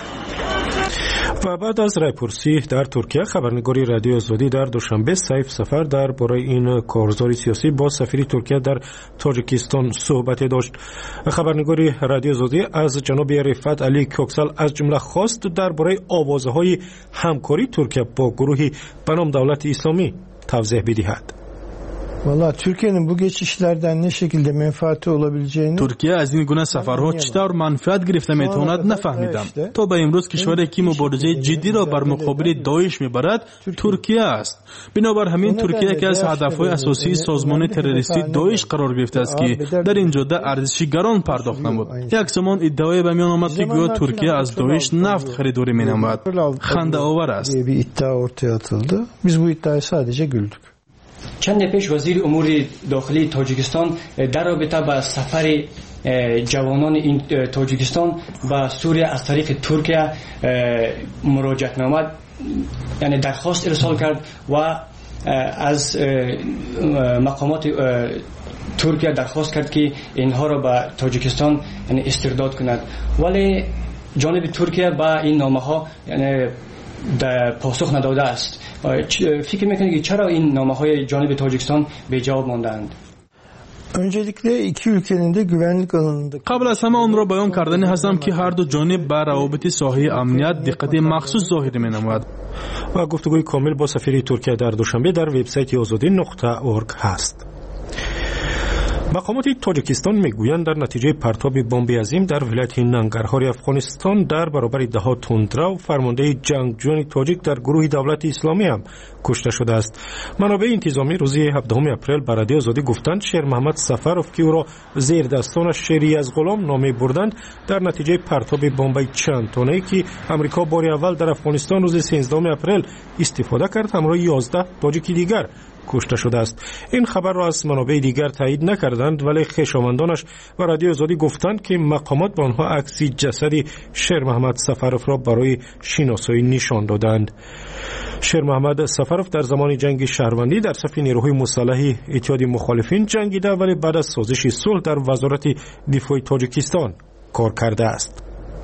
و بعد از رایپرسی در ترکیه خبرنگاری رادیو آزادی در دوشنبه سیف سفر در برای این کارزار سیاسی با سفیر ترکیه در تاجیکستان صحبت داشت. خبرنگاری رادیو آزادی از جناب رفعت علی کوکسل از جمله خواست در برای آوازهای همکاری ترکیه با گروهی به نام دولت اسلامی توضیح بدهد. Valla Türkiye'nin bu geçişlerden ne şekilde menfaati olabileceğini ترکیه از این گونه سفرها چطور منفعت گرفته میتواند نفهمیدم. تا به امروز کشوری که مبارزه جدی را بر مقابل داعش میبرد ترکیه است. بنابر همین ترکیه که از هدفهای اساسی سازمان تروریستی داعش قرار گرفته است که در این جاده ارزشی گران پرداخت نمود. یک زمان ادعای به میان آمد که گویا ترکیه از داعش نفت خریداری مینماید. خنده آور است. bir iddia ortaya atıldı. Biz bu iddiaya sadece güldük. چند پیش وزیر امور داخلی تاجیکستان در رابطه با سفر جوانان این تاجیکستان به سوریه از طریق ترکیه مراجعت نامه یعنی درخواست ارسال کرد و از مقامات ترکیه درخواست کرد که اینها را به تاجیکستان یعنی استرداد کند، ولی جانب ترکیه با این نامه ها یعنی پاسخ نداده است. فکر میکنید که چرا این نامه های جانب تاجیکستان به جواب ماندند؟ Öncelikle iki ülkenin de güvenlik alanında قبل از همه آن را بیان کردن هستم که هر دو جانب بر روابط ساحه امنیت دقت مخصوص ظاهر می‌نماید. و گفتگوی کامل با سفیر ترکیه در دوشنبه در وبسایت آزادی نقطه اورگ هست. مقامات تاجیکستان میگویند در نتیجه پرتاب بمب عظیم در ولایت ننگرهار افغانستان در برابر دهها تندرو فرمانده جنگجویان تاجیک در گروه دولت اسلامی هم کشته شده است. منابع انتظامی روز هفدهم اپریل به رادیو آزادی گفتند شیر محمد سفرов که او را زیر دستانش شیری از غلام نامی بردند در نتیجه پرتاب بمب چند تنه‌ای که امریکا بار اول در افغانستان روز سیزدهم اپریل استفاده کرد همراه یازده تاجیک دیگر کشته شده است. این خبر را از منابع دیگر تایید نکردند ولی خویشاوندانش و رادیو آزادی گفتند که مقامات به آنها عکس جسد شیر محمد سفرов را برای شناسایی نشان دادند. شیر محمد سفرов در زمان جنگ شهروندی در صف نیروهای مسلح اتحاد مخالفین جنگیده ولی بعد از سازش صلح در وزارت دفاع تاجیکستان کار کرده است.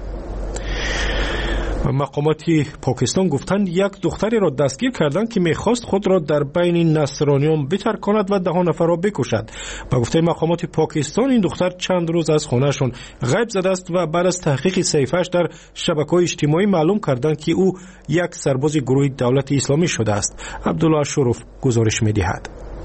مقامات پاکستان گفتند یک دختری را دستگیر کردند که میخواست خود را در بین نصرانیان بترکاند و ده نفر را بکشد. با گفته مقامات پاکستان این دختر چند روز از خانهشون غیب زده است و بعد از تحقیق صحیفه‌اش در شبکه‌های اجتماعی معلوم کردند که او یک سرباز گروه دولت اسلامی شده است. عبدالله شروف گزارش می‌دهد.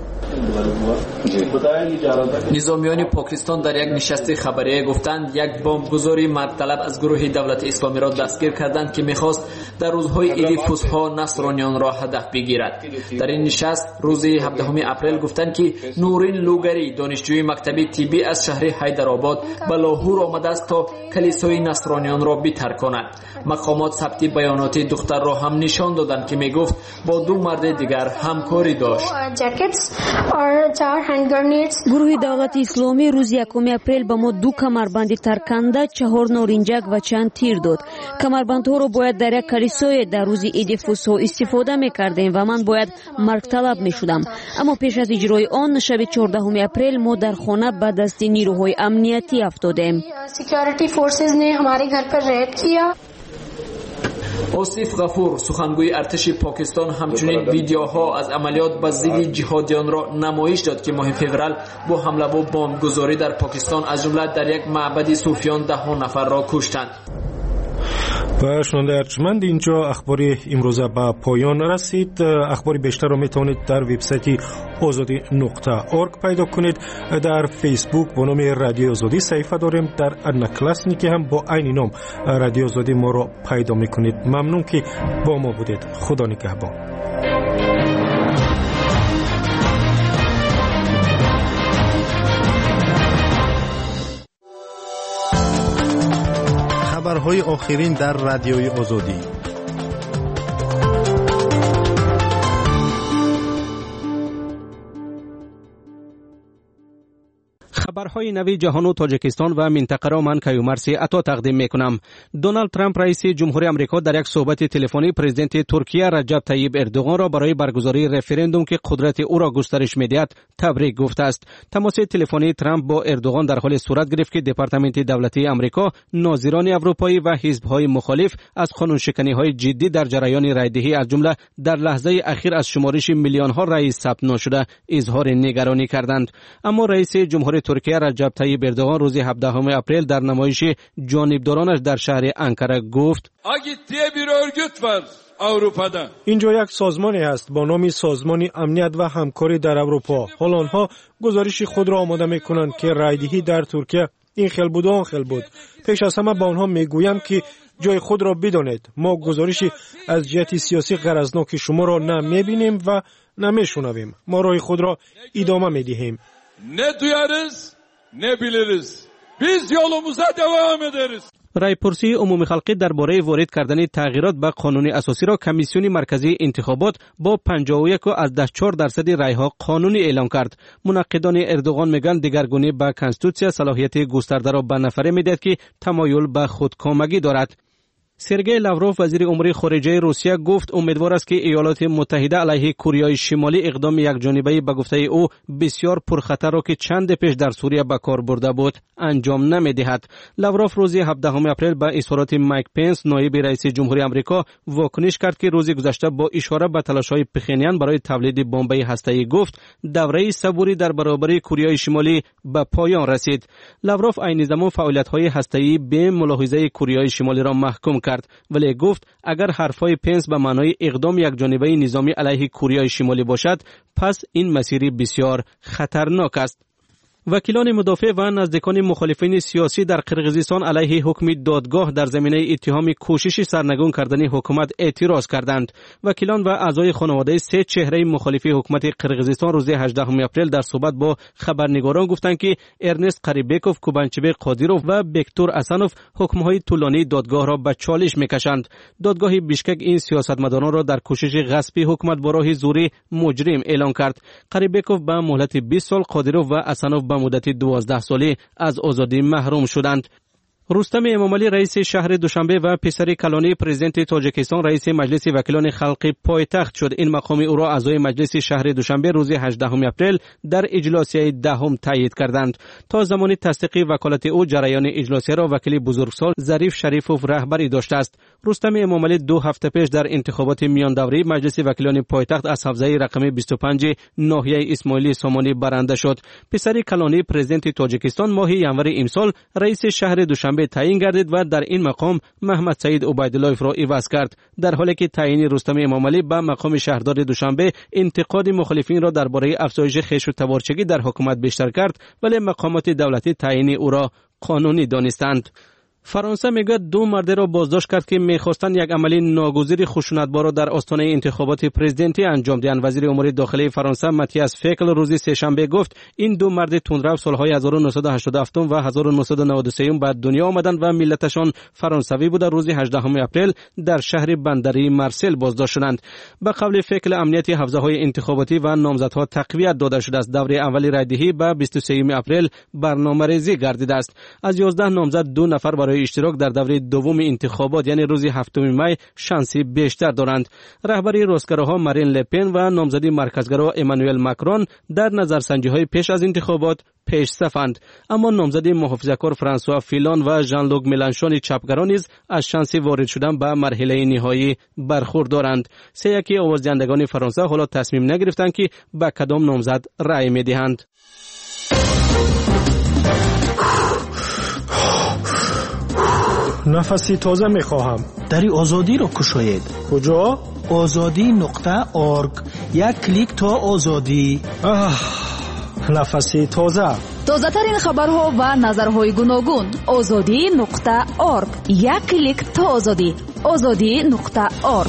نظامیان پاکستان در یک نشست خبری گفتند یک بمبگذاری مردطلب از گروه دولت اسلامی را دستگیر کردند که میخواست در روزهای عید فسحا نصرانیان را هدف بگیرد. در این نشست روز هفدهم اپریل گفتند که نورین لوگری دانشجوی مکتب طبی از شهر حیدرآباد به لاهور آمده است تا کلیسای نصرانیان را بترکاند. مقامات ثبت بیانات دختر را هم نشان دادند که میگفت با دو مرد دیگر همکاری داشت. گروه دولت اسلامی روز یکم اپریل به ما دو کمربند ترکنده، چهار نارنجک و چند تیر داد. کمربندها را باید در یک کلیسای در روز عید فسحا استفاده میکردیم و من باید مرگ طلب میشدم. اما پیش از اجرای آن شب چهاردهم اپریل ما در خانه به دست نیروهای امنیتی افتادیم. آصف غفور سخنگوی ارتش پاکستان همچنین ویدیوها از عملیات به ضد جهادیان را نمایش داد که ماه فوریه با حمله و بمبگذاری در پاکستان از جمله در یک معبد صوفیان ده نفر را کشتند. و شنونده ارجمند اینجا اخبار امروزه به پایان رسید. اخبار بیشتر را میتونید در وبسایت آزادی نقطه اورگ پیدا کنید. در فیسبوک با نام رادیو آزادی صفحه داریم. در ادنکلاسنی که هم با عین نام رادیو آزادی ما را پیدا میکنید. ممنون که با ما بودید. خدا نگهبان. خبرهای آخرین در رادیوی آزادی. خبرهای نوی جهان و تاجیکستان و منطقه را من کیومرسی عطا تقدیم میکنم. دونالد ترامپ رئیس جمهوری آمریکا در یک صحبت تلفنی پرزیدنت ترکیه رجب طیب اردوغان را برای برگزاری رفراندوم که قدرت او را گسترش میدهد تبریک گفته است. تماس تلفنی ترامپ با اردوغان در حال صورت گرفت که دپارتمنت دولتی آمریکا ناظران اروپایی و حزب‌های مخالف از قانون‌شکنی‌های جدی در جریان رایدهی از جمله در لحظه اخیر از شمارش میلیون‌ها رای ثبت نشده اظهار نگرانی کردند. اما رئیس جمهوری ترکیه رجب طیب اردوغان روز هفدهم اپریل در نمایش جانبدارانش در شهر انکره گفت اینجا یک سازمانی است با نام سازمان امنیت و همکاری در اروپا. حال آنها گزارش خود را آماده می‌کنند که رایدهی در ترکیه این خل بود و آن خل بود. پیش از همه با آنها میگویم که جای خود را بدانید. ما گزارشی از جهت سیاسی غرضناک شما را نه می‌بینیم و نه می‌شنویم. ما راه خود را ادامه می‌دهیم. Ne duyarız ne biliriz. Biz yolumuza devam ederiz. رایپرسی عمومی خلقی درباره وارد کردن تغییرات به قانون اساسی را کمیسیون مرکزی انتخابات با پنجاه و یک از چهار درصد رایها قانونی اعلام کرد. منقدان اردوغان میگن دیگرگونی به کنستیتوسیا صلاحیت گسترده را به نفره میدهد که تمایل به خودکامگی دارد. سرگئی لاوروف وزیر امور خارجه روسیه گفت امیدوار است که ایالات متحده علیه کره شمالی اقدام یکجانبه به گفته او بسیار پرخطر را که چند پیش در سوریه به کار برده بود انجام نمیدهد. لاوروف روز هفدهم اپریل به اظهارات مایک پنس نایب رئیس جمهوری آمریکا واکنش کرد که روز گذشته با اشاره به تلاش‌های پخینیان برای تولید بمب‌های هسته‌ای گفت دوره صبوری در برابر کره شمالی به پایان رسید. لاوروف عین زمان فعالیت‌های هسته‌ای به ملاحظه کره شمالی را محکوم کرد، ولی گفت اگر حرفای پنس به معنای اقدام یکجانبه نظامی علیه کره شمالی باشد پس این مسیری بسیار خطرناک است. وکیلان مدافع و نزدیکان مخالفین سیاسی در قرقیزستان علیه حکم دادگاه در زمینه اتهام کوشش سرنگون کردن حکومت اعتراض کردند. وکیلان و اعضای خانواده سه چهره مخالف حکومت قرقیزستان روز هجدهم اپریل در صحبت با خبرنگاران گفتند که ارنست قریبکوف، کوبانچبک قادیروف و بکتور اسانوف حکم‌های طولانی دادگاه را به چالش می‌کشند. دادگاه بیشکک این سیاستمداران را در کوشش غصب حکومت با راه زوری مجرم اعلام کرد. قریبکوف به مهلت بیست سال، قادیروف و اسانوف به مدت دوازده ساله از آزادی محروم شدند. رستم امامعلی رئیس شهر دوشنبه و پسر کلانی پرزیدنت تاجیکستان رئیس مجلس وکیلان خلقی پایتخت شد. این مقام او را اعضای مجلس شهر دوشنبه روز هجدهم اپریل در اجلاسی دهم تایید کردند. تا زمان تصدیق وکالت او جریان اجلاسی را وکیل بزرگسال ظریف شریفوف رهبری داشته است. رستم امامعلی دو هفته پیش در انتخابات میان دوره مجلس وکیلان پایتخت از حوزه رقم بیست و پنج ناحیه اسماعیلی سامانی برنده شد. پسر کلانی پرزیدنت تاجیکستان ماه ینور امسال رئیس شهر دوشنبه به تعیین گردید و در این مقام محمد سعید عبیدالله را عوض کرد. در حالی که تعیین رستم امامعلی به مقام شهردار دوشنبه انتقاد مخالفین را درباره افزایش خشم و تبارچگی در حکومت بیشتر کرد، ولی مقامات دولتی تعیین او را قانونی دانستند. فرانسه میگه دو مرد را بازداشت کرد که میخواستند یک عمل ناگزیر خشونتبار را در آستانه انتخابات پرزیدنتی انجام دهند. وزیر امور داخلی فرانسه ماتیاس فکل روز سه‌شنبه گفت این دو مرد تندرو سالهای هزار و نهصد و هشتاد و هفت و هزار و نهصد و نود و سه به دنیا آمدند و ملتشان فرانسوی بود. روز هجدهم اپریل در شهر بندری مارسل بازداشت شدند. به قول فکل امنیت حوزه‌های انتخاباتی و نامزدها تقویت داده شده است. دوره اول رایدهی به بیست و سوم اپریل برنامه‌ریزی گردیده است. از یازده نامزد دو نفر برای اشتراک در دوره دوم انتخابات یعنی روز هفتم می شانسی بیشتر دارند. رهبری راستگراها مارین لپن و نامزدی مرکزگرا امانوئل ماکرون در نظرسنجی‌های پیش از انتخابات پیش صفند، اما نامزد محافظه‌کار فرانسوا فیلان و ژان لوک ملانشون چپگرا نیز از شانس وارد شدن به مرحله نهایی برخوردارند. سه یکی آوازدهندگان فرانسه حالا تصمیم نگرفتند که به کدام نامزد رأی می‌دهند. نفسی تازه میخواهم. دری آزادی را کشاید. کجا؟ آزادی نقطه ارگ. یک کلیک تا آزادی. آه، نفسی تازه. تازه ترین خبرها و نظرهای گوناگون. آزادی نقطه ارگ. یک کلیک تا آزادی. آزادی نقطه ارگ.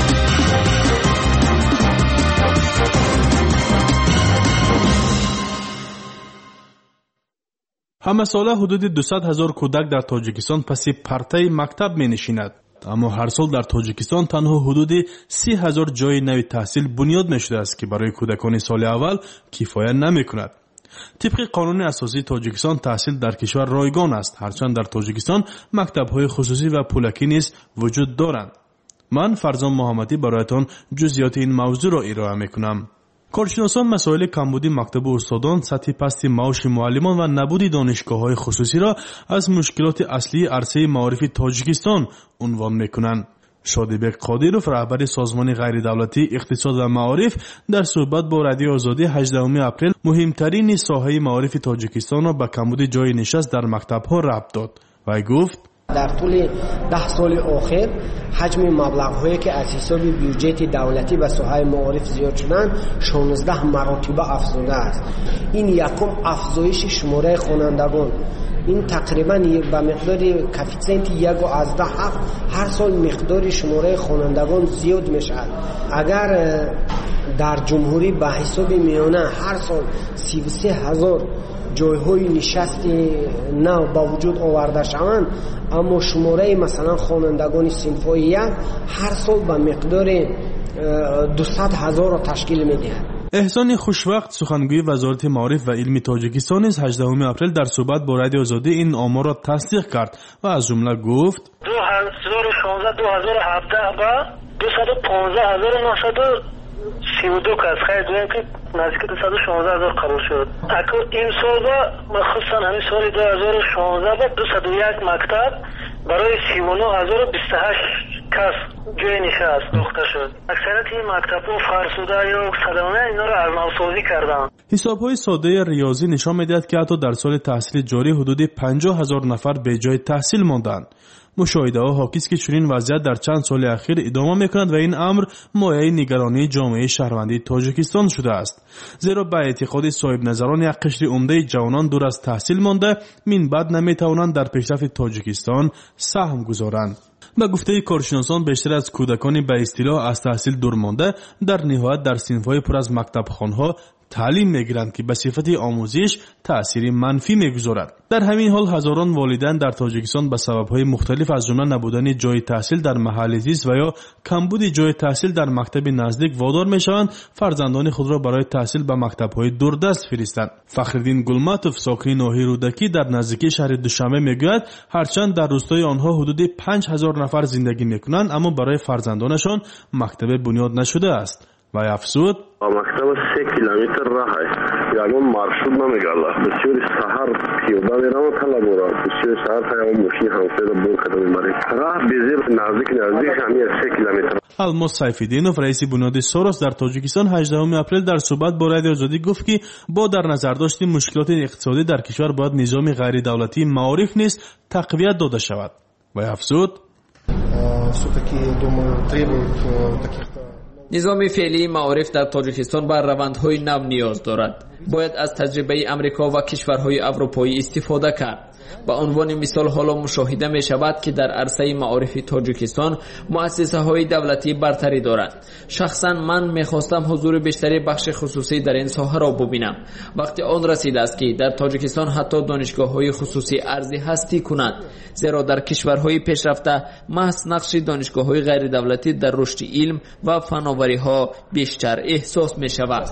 همه ساله حدود دویست هزار کودک در تاجیکستان پس پرتای مکتب می نشیند. اما هر سال در تاجیکستان تنها حدود سی هزار جای نوی تحصیل بنیاد می شده است که برای کودکان سال اول کفایت نمی کند. طبق قانون اساسی تاجیکستان تحصیل در کشور رایگان است، هرچند در تاجیکستان مکتب‌های خصوصی و پولکی نیز وجود دارند. من فرزان محمدی برایتان جزئیات این موضوع را ارائه میکنم. کارشناسان مسائل کمبودی مکتب و استادان، سطح پست معاش معلمان و نبود دانشگاه‌های خصوصی را از مشکلات اصلی عرصه معارف تاجیکستان عنوان میکنند. شادیبک قادیروف رهبر سازمان غیر دولتی اقتصاد و معارف در صحبت با رادیو آزادی هجدهم اپریل مهمترین ساحه معارف تاجیکستان را به کمبود جای نشست در مکتب‌ها ربط داد و گفت در طول ده سال آخر حجم مبلغ‌هایی که از حساب بودجه دولتی به ساحه معارف زیاد شدن شانزده مراتب افزوده است. این یکم افزایش شماره خوانندگان، این تقریبا به مقدار کوفیسینت یک و از ده هفت هر سال مقدار شماره خوانندگان زیاد می شود. اگر در جمهوری به حساب میانه هر سال سی و سه هزار جایهای نشست نو با وجود آورده شوند، اما شماره مثلا خوانندگان صنف‌های یک هر سال به مقدار دویست هزار را تشکیل می‌دهد. احسان خوشوقت سخنگوی وزارت معارف و علم تاجیکستان از هجدهم اپریل در صحبت با رادیو آزادی این آمار را تصدیق کرد و از جمله گفت دو هزار و شانزده دو هزار و هفده با دویست و پانزده هزار و نهصد و سی و دو کس خیلی دویم که نزدیک دویست و شانزده هزار قرار شد. اکو این سال با مخصوصا همین سال دو هزار و شانزده با دویست و یک مکتب برای سی و نه هزار و بیست و هشت کس جای نشست داخته شد. اکثریت این مکتب‌ها فرسوده یا صدمه اینا رو ارزان‌سازی کردن. حساب‌های ساده ریاضی نشان می‌دهد که حتی در سال تحصیل جاری حدود پنجاه هزار نفر به جای تحصیل ماندند. مشاهده‌ها حاکی است که چنین وضعیت در چند سال اخیر ادامه می‌کند و این امر مایه نگرانی جامعه شهروندی تاجیکستان شده است، زیرا به اعتقاد صاحب نظران یک قشر عمده جوانان دور از تحصیل مانده من بعد نمی‌توانند در پیشرفت تاجیکستان سهم گذارند. به گفته کارشناسان بیشتر از کودکان به اصطلاح از تحصیل دور مانده در نهایت در صنف‌های پر از مکتبخانه‌ها تعلیم میگیرند که به صفت آموزش تأثیر منفی میگذارد. در همین حال هزاران والدین در تاجیکستان به سبب‌های مختلف از جمله نبودن جای تحصیل در محل زیست و یا کمبود جای تحصیل در مکتب نزدیک وادار میشوند فرزندان خود را برای تحصیل به مکتب‌های دوردست فرستند. فخرالدین گلماتوف ساکن ناحیه رودکی در نزدیکی شهر دوشنبه میگوید هرچند در روستای آنها حدود پنج هزار نفر زندگی میکنند اما برای فرزندانشان مکتب بنیاد نشده است و افزود مکتب سه کیلومتر راه است، یعنی مرشد نمیگرده. بسیاری سحر پیاده میرم و طلب میرم، بسیاری سحر تایم ماشین همسایه را بون کردم میبریم. راه بزیر نزدیک نزدیک همین سه کیلومتر. الماس سیفالدینوف رئیس بنیاد سوروس در تاجیکستان هجدهم اپریل در صحبت با رادیو آزادی گفت که با در نظر داشتن مشکلات اقتصادی در کشور باید نظام غیر دولتی معارف نیز تقویت داده شود و افزود نظام فعلی معارف در تاجیکستان بر روندهای نو نیاز دارد. باید از تجربه امریکا و کشورهای اروپایی استفاده کرد. به عنوان مثال حالا مشاهده می شود که در عرصه معارف تاجیکستان مؤسسه های دولتی برتری دارند. شخصا من می خواستم حضور بیشتری بخش خصوصی در این ساحه را ببینم. وقتی آن رسیده است که در تاجیکستان حتی دانشگاه های خصوصی ارزی هستی کنند، زیرا در کشورهای پیشرفته محض نقش دانشگاه های غیر دولتی در رشد علم و فناوری ها بیشتر احساس می شود.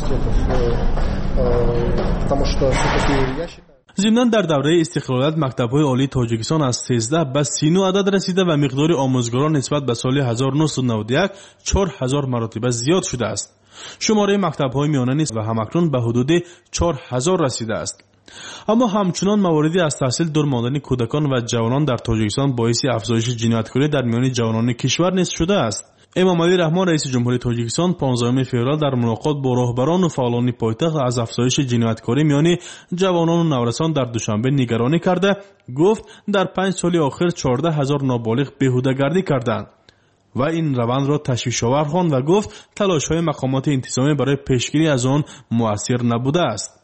ضمناً در دوره استقلالت مکتب‌های عالی تاجیکستان از سیزده به سی و نه عدد رسیده و مقدار آموزگاران نسبت به سال هزار و نهصد و نود و یک چهار هزار مرتبه زیاد شده است. شماره مکتب‌های میانه نیز و همکنون به حدود چهار هزار رسیده است. اما همچنان مواردی از تحصیل دور ماندن کودکان و جوانان در تاجیکستان باعث افزایش جنایتکاری در میان جوانان کشور نیز شده است. امام علی رحمان رئیس جمهوری تاجیکستان پانزدهم فوریه در ملاقات با راهبران و فعالان پایتخت از افزایش جنایتکاری میان جوانان و نورسان در دوشنبه نگرانی کرده گفت در پنج سال آخر چهارده هزار نابالغ بیهوده‌گردی کردند و این روند را تشویش‌آور خواند و گفت تلاش‌های مقامات انتظامی برای پیشگیری از آن مؤثر نبوده است.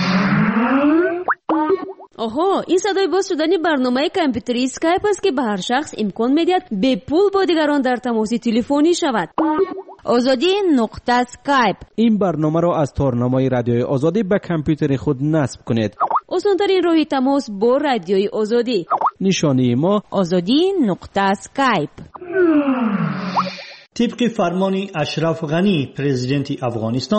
آها، این صدای باز شدن برنامه کامپیوتری اسکایپ است که به هر شخص امکان می‌دهد به پول با دیگران در تماس تلفنی شود. آزادی نقطه اسکایپ. این برنامه را از تارنمای رادیوی آزادی به کامپیوتر خود نصب کنید. آسان‌ترین راه تماس با رادیوی آزادی. نشانی ما آزادی نقطه اسکایپ. طبق فرمان اشرف غنی پرزیدنت افغانستان،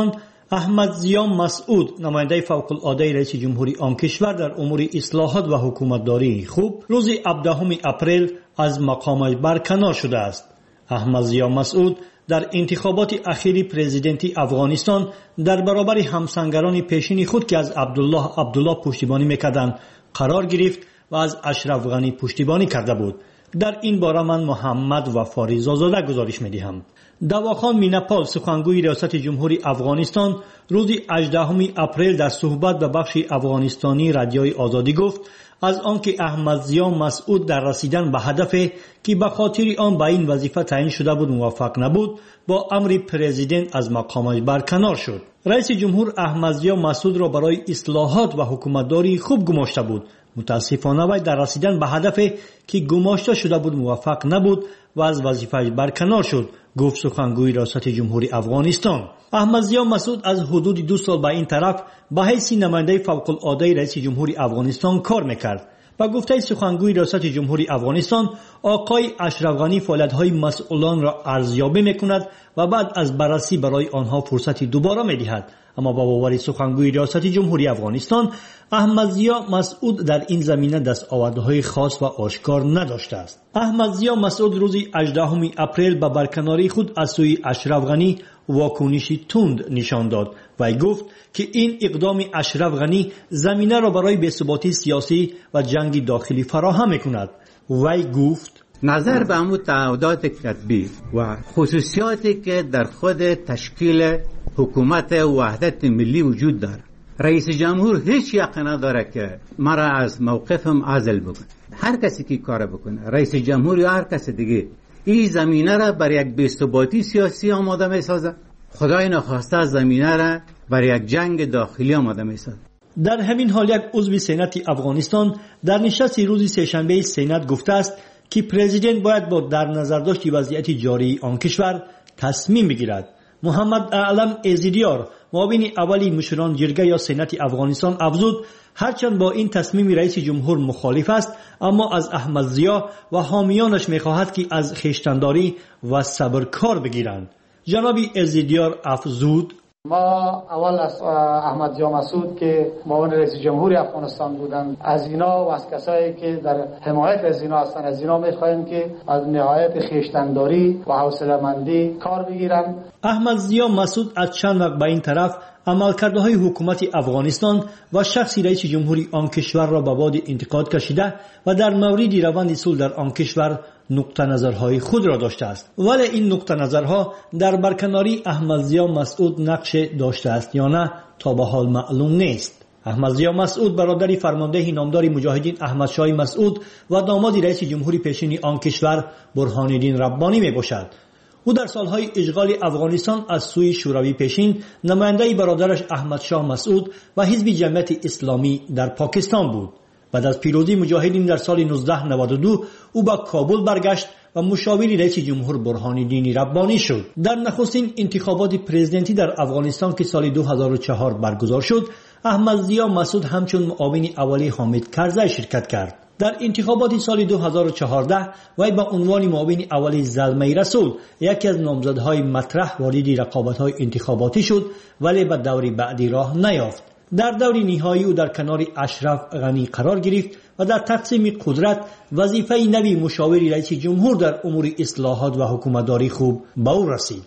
احمد ضیا مسعود نماینده فوق العاده رئیس جمهوری آن کشور در امور اصلاحات و حکومتداری خوب روز هفدهم اپریل از مقامش برکنار شده است. احمد ضیا مسعود در انتخابات اخیر پرزیدنتی افغانستان در برابر همسنگران پیشین خود که از عبدالله عبدالله پشتیبانی میکردند قرار گرفت و از اشرف غنی پشتیبانی کرده بود. در این باره من محمد وفاری زازاده گزارش میدهم. دواخان مینپال سخنگوی ریاست جمهوری افغانستان روز هجدهم اپریل در صحبت به بخش افغانستانی رادیوی آزادی گفت از آنکه احمد ضیا مسعود در رسیدن به هدف که به خاطر آن به این وظیفه تعیین شده بود موفق نبود با امر پرزیدنت از مقامش برکنار شد. رئیس جمهور احمد ضیا مسعود را برای اصلاحات و حکومتداری خوب گماشته بود. متاسفانه وی در رسیدن به هدف که گماشته شده بود موفق نبود و از وظیفه‌اش برکنار شد، گفت سخنگوی ریاست جمهوری افغانستان. احمد ضیا مسعود از حدود دو سال به این طرف به حیث نماینده فوق العاده رئیس جمهوری افغانستان کار میکرد. با گفته سخنگوی ریاست جمهوری افغانستان آقای اشرف غنی فعالیت‌های مسئولان را ارزیابی میکند و بعد از بررسی برای آنها فرصتی دوباره میدهد. اما با باور سخنگوی ریاست جمهوری افغانستان احمد ضیا مسعود در این زمینه دستاوردهای خاص و آشکار نداشته است. احمد ضیا مسعود روز هجدهم اپریل به برکناری خود از سوی اشرف غنی واکنشی تند نشان داد و گفت که این اقدام اشرف غنی زمینه را برای بی‌ثباتی سیاسی و جنگ داخلی فراهم میکند. وی گفت نظر به امو تعهدات کتبی و خصوصیاتی که در خود تشکیل حکومت وحدت ملی وجود دارد، رئیس جمهور هیچ یقین نداره که مرا از موقفم عزل بکنه. هر کسی که کار بکنه، رئیس جمهور یا هر کس دیگه، این زمینه را برای یک بی‌ثباتی سیاسی آماده میسازه. خدای نخواسته زمینه را برای یک جنگ داخلی آماده میسازه. در همین حال یک عضو سنت افغانستان در نشست روز سه‌شنبه سنت گفته است که پرزیدنت باید با در نظر داشت وضعیت جاری آن کشور تصمیم بگیرد. محمد اعلم ازیدیار معاون اولی مشران جرگه یا سنت افغانستان افزود هرچند با این تصمیم رئیس جمهور مخالف است اما از احمد ضیا و حامیانش میخواهد که از خویشتنداری و صبر کار بگیرند. جناب ازیدیار افزود ما اول از احمد ضیا مسعود که معاون رئیس جمهوری افغانستان بودند از اینا و از کسایی که در حمایت از اینا هستند از اینا میخواهیم که از نهایت خویشتنداری و حوصله‌مندی کار بگیرند. احمد ضیا مسعود از چند وقت به این طرف عملکردهای حکومت افغانستان و شخصی رئیس جمهوری آن کشور را به باد انتقاد کشیده و در مورد روند صلح در آن کشور نقطه نظرهای خود را داشته است. ولی این نقطه نظرها در برکناری احمد ضیا مسعود نقش داشته است یا نه تا به حال معلوم نیست. احمد ضیا مسعود برادر فرمانده نامدار مجاهدین احمد شاه مسعود و داماد رئیس جمهوری پیشین آن کشور برهان الدین ربانی می باشد. او در سالهای اشغال افغانستان از سوی شوروی پیشین نماینده برادرش احمد شاه مسعود و حزب جمعیت اسلامی در پاکستان بود. بعد از پیروزی مجاهدین در سال نوزده نود و دو او به کابل برگشت و مشاور رئیس جمهور برهان الدین ربانی شد. در نخستین انتخابات پرزیدنتی در افغانستان که سال دو هزار و چهار برگزار شد احمد ضیا مسعود همچون معاون اولی حامد کرزی شرکت کرد. در انتخابات سال دو هزار و چهارده وی با عنوان معاون اولی زلمه رسول یکی از نامزدهای مطرح وارد رقابت‌های انتخاباتی شد ولی به دور بعدی راه نیافت. در دور نهایی او در کنار اشرف غنی قرار گرفت و در تقسیم قدرت وظیفه نوی مشاور رئیس جمهور در امور اصلاحات و حکومتداری خوب به او رسید.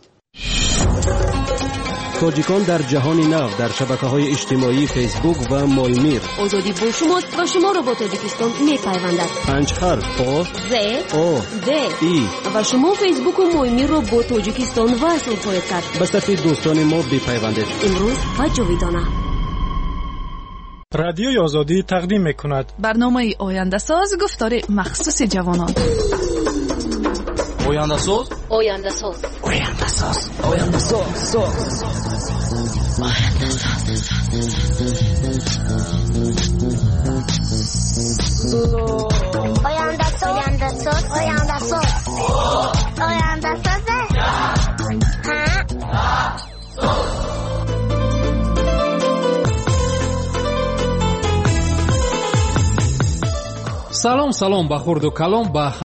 تاجیکان در جهان نو در شبکه‌های اجتماعی فیسبوک و مایمیر. آزادی با شماست و شما را با تاجیکستان می‌پیوندد. پنج حرف آ ز او د ای و شما فیسبوک و مایمیر را با تاجیکستان وصل خواهید کرد. به صفحه دوستان ما بپیوندید. امروز و جاویدانه. رادیوی آزادی تقدیم می‌کند برنامه آینده ساز گفتار مخصوص جوانان. آینده ساز آینده ساز آینده ساز آینده ساز آینده ساز آینده ساز آینده ساز آینده ساز салом салом ба хурду калом ба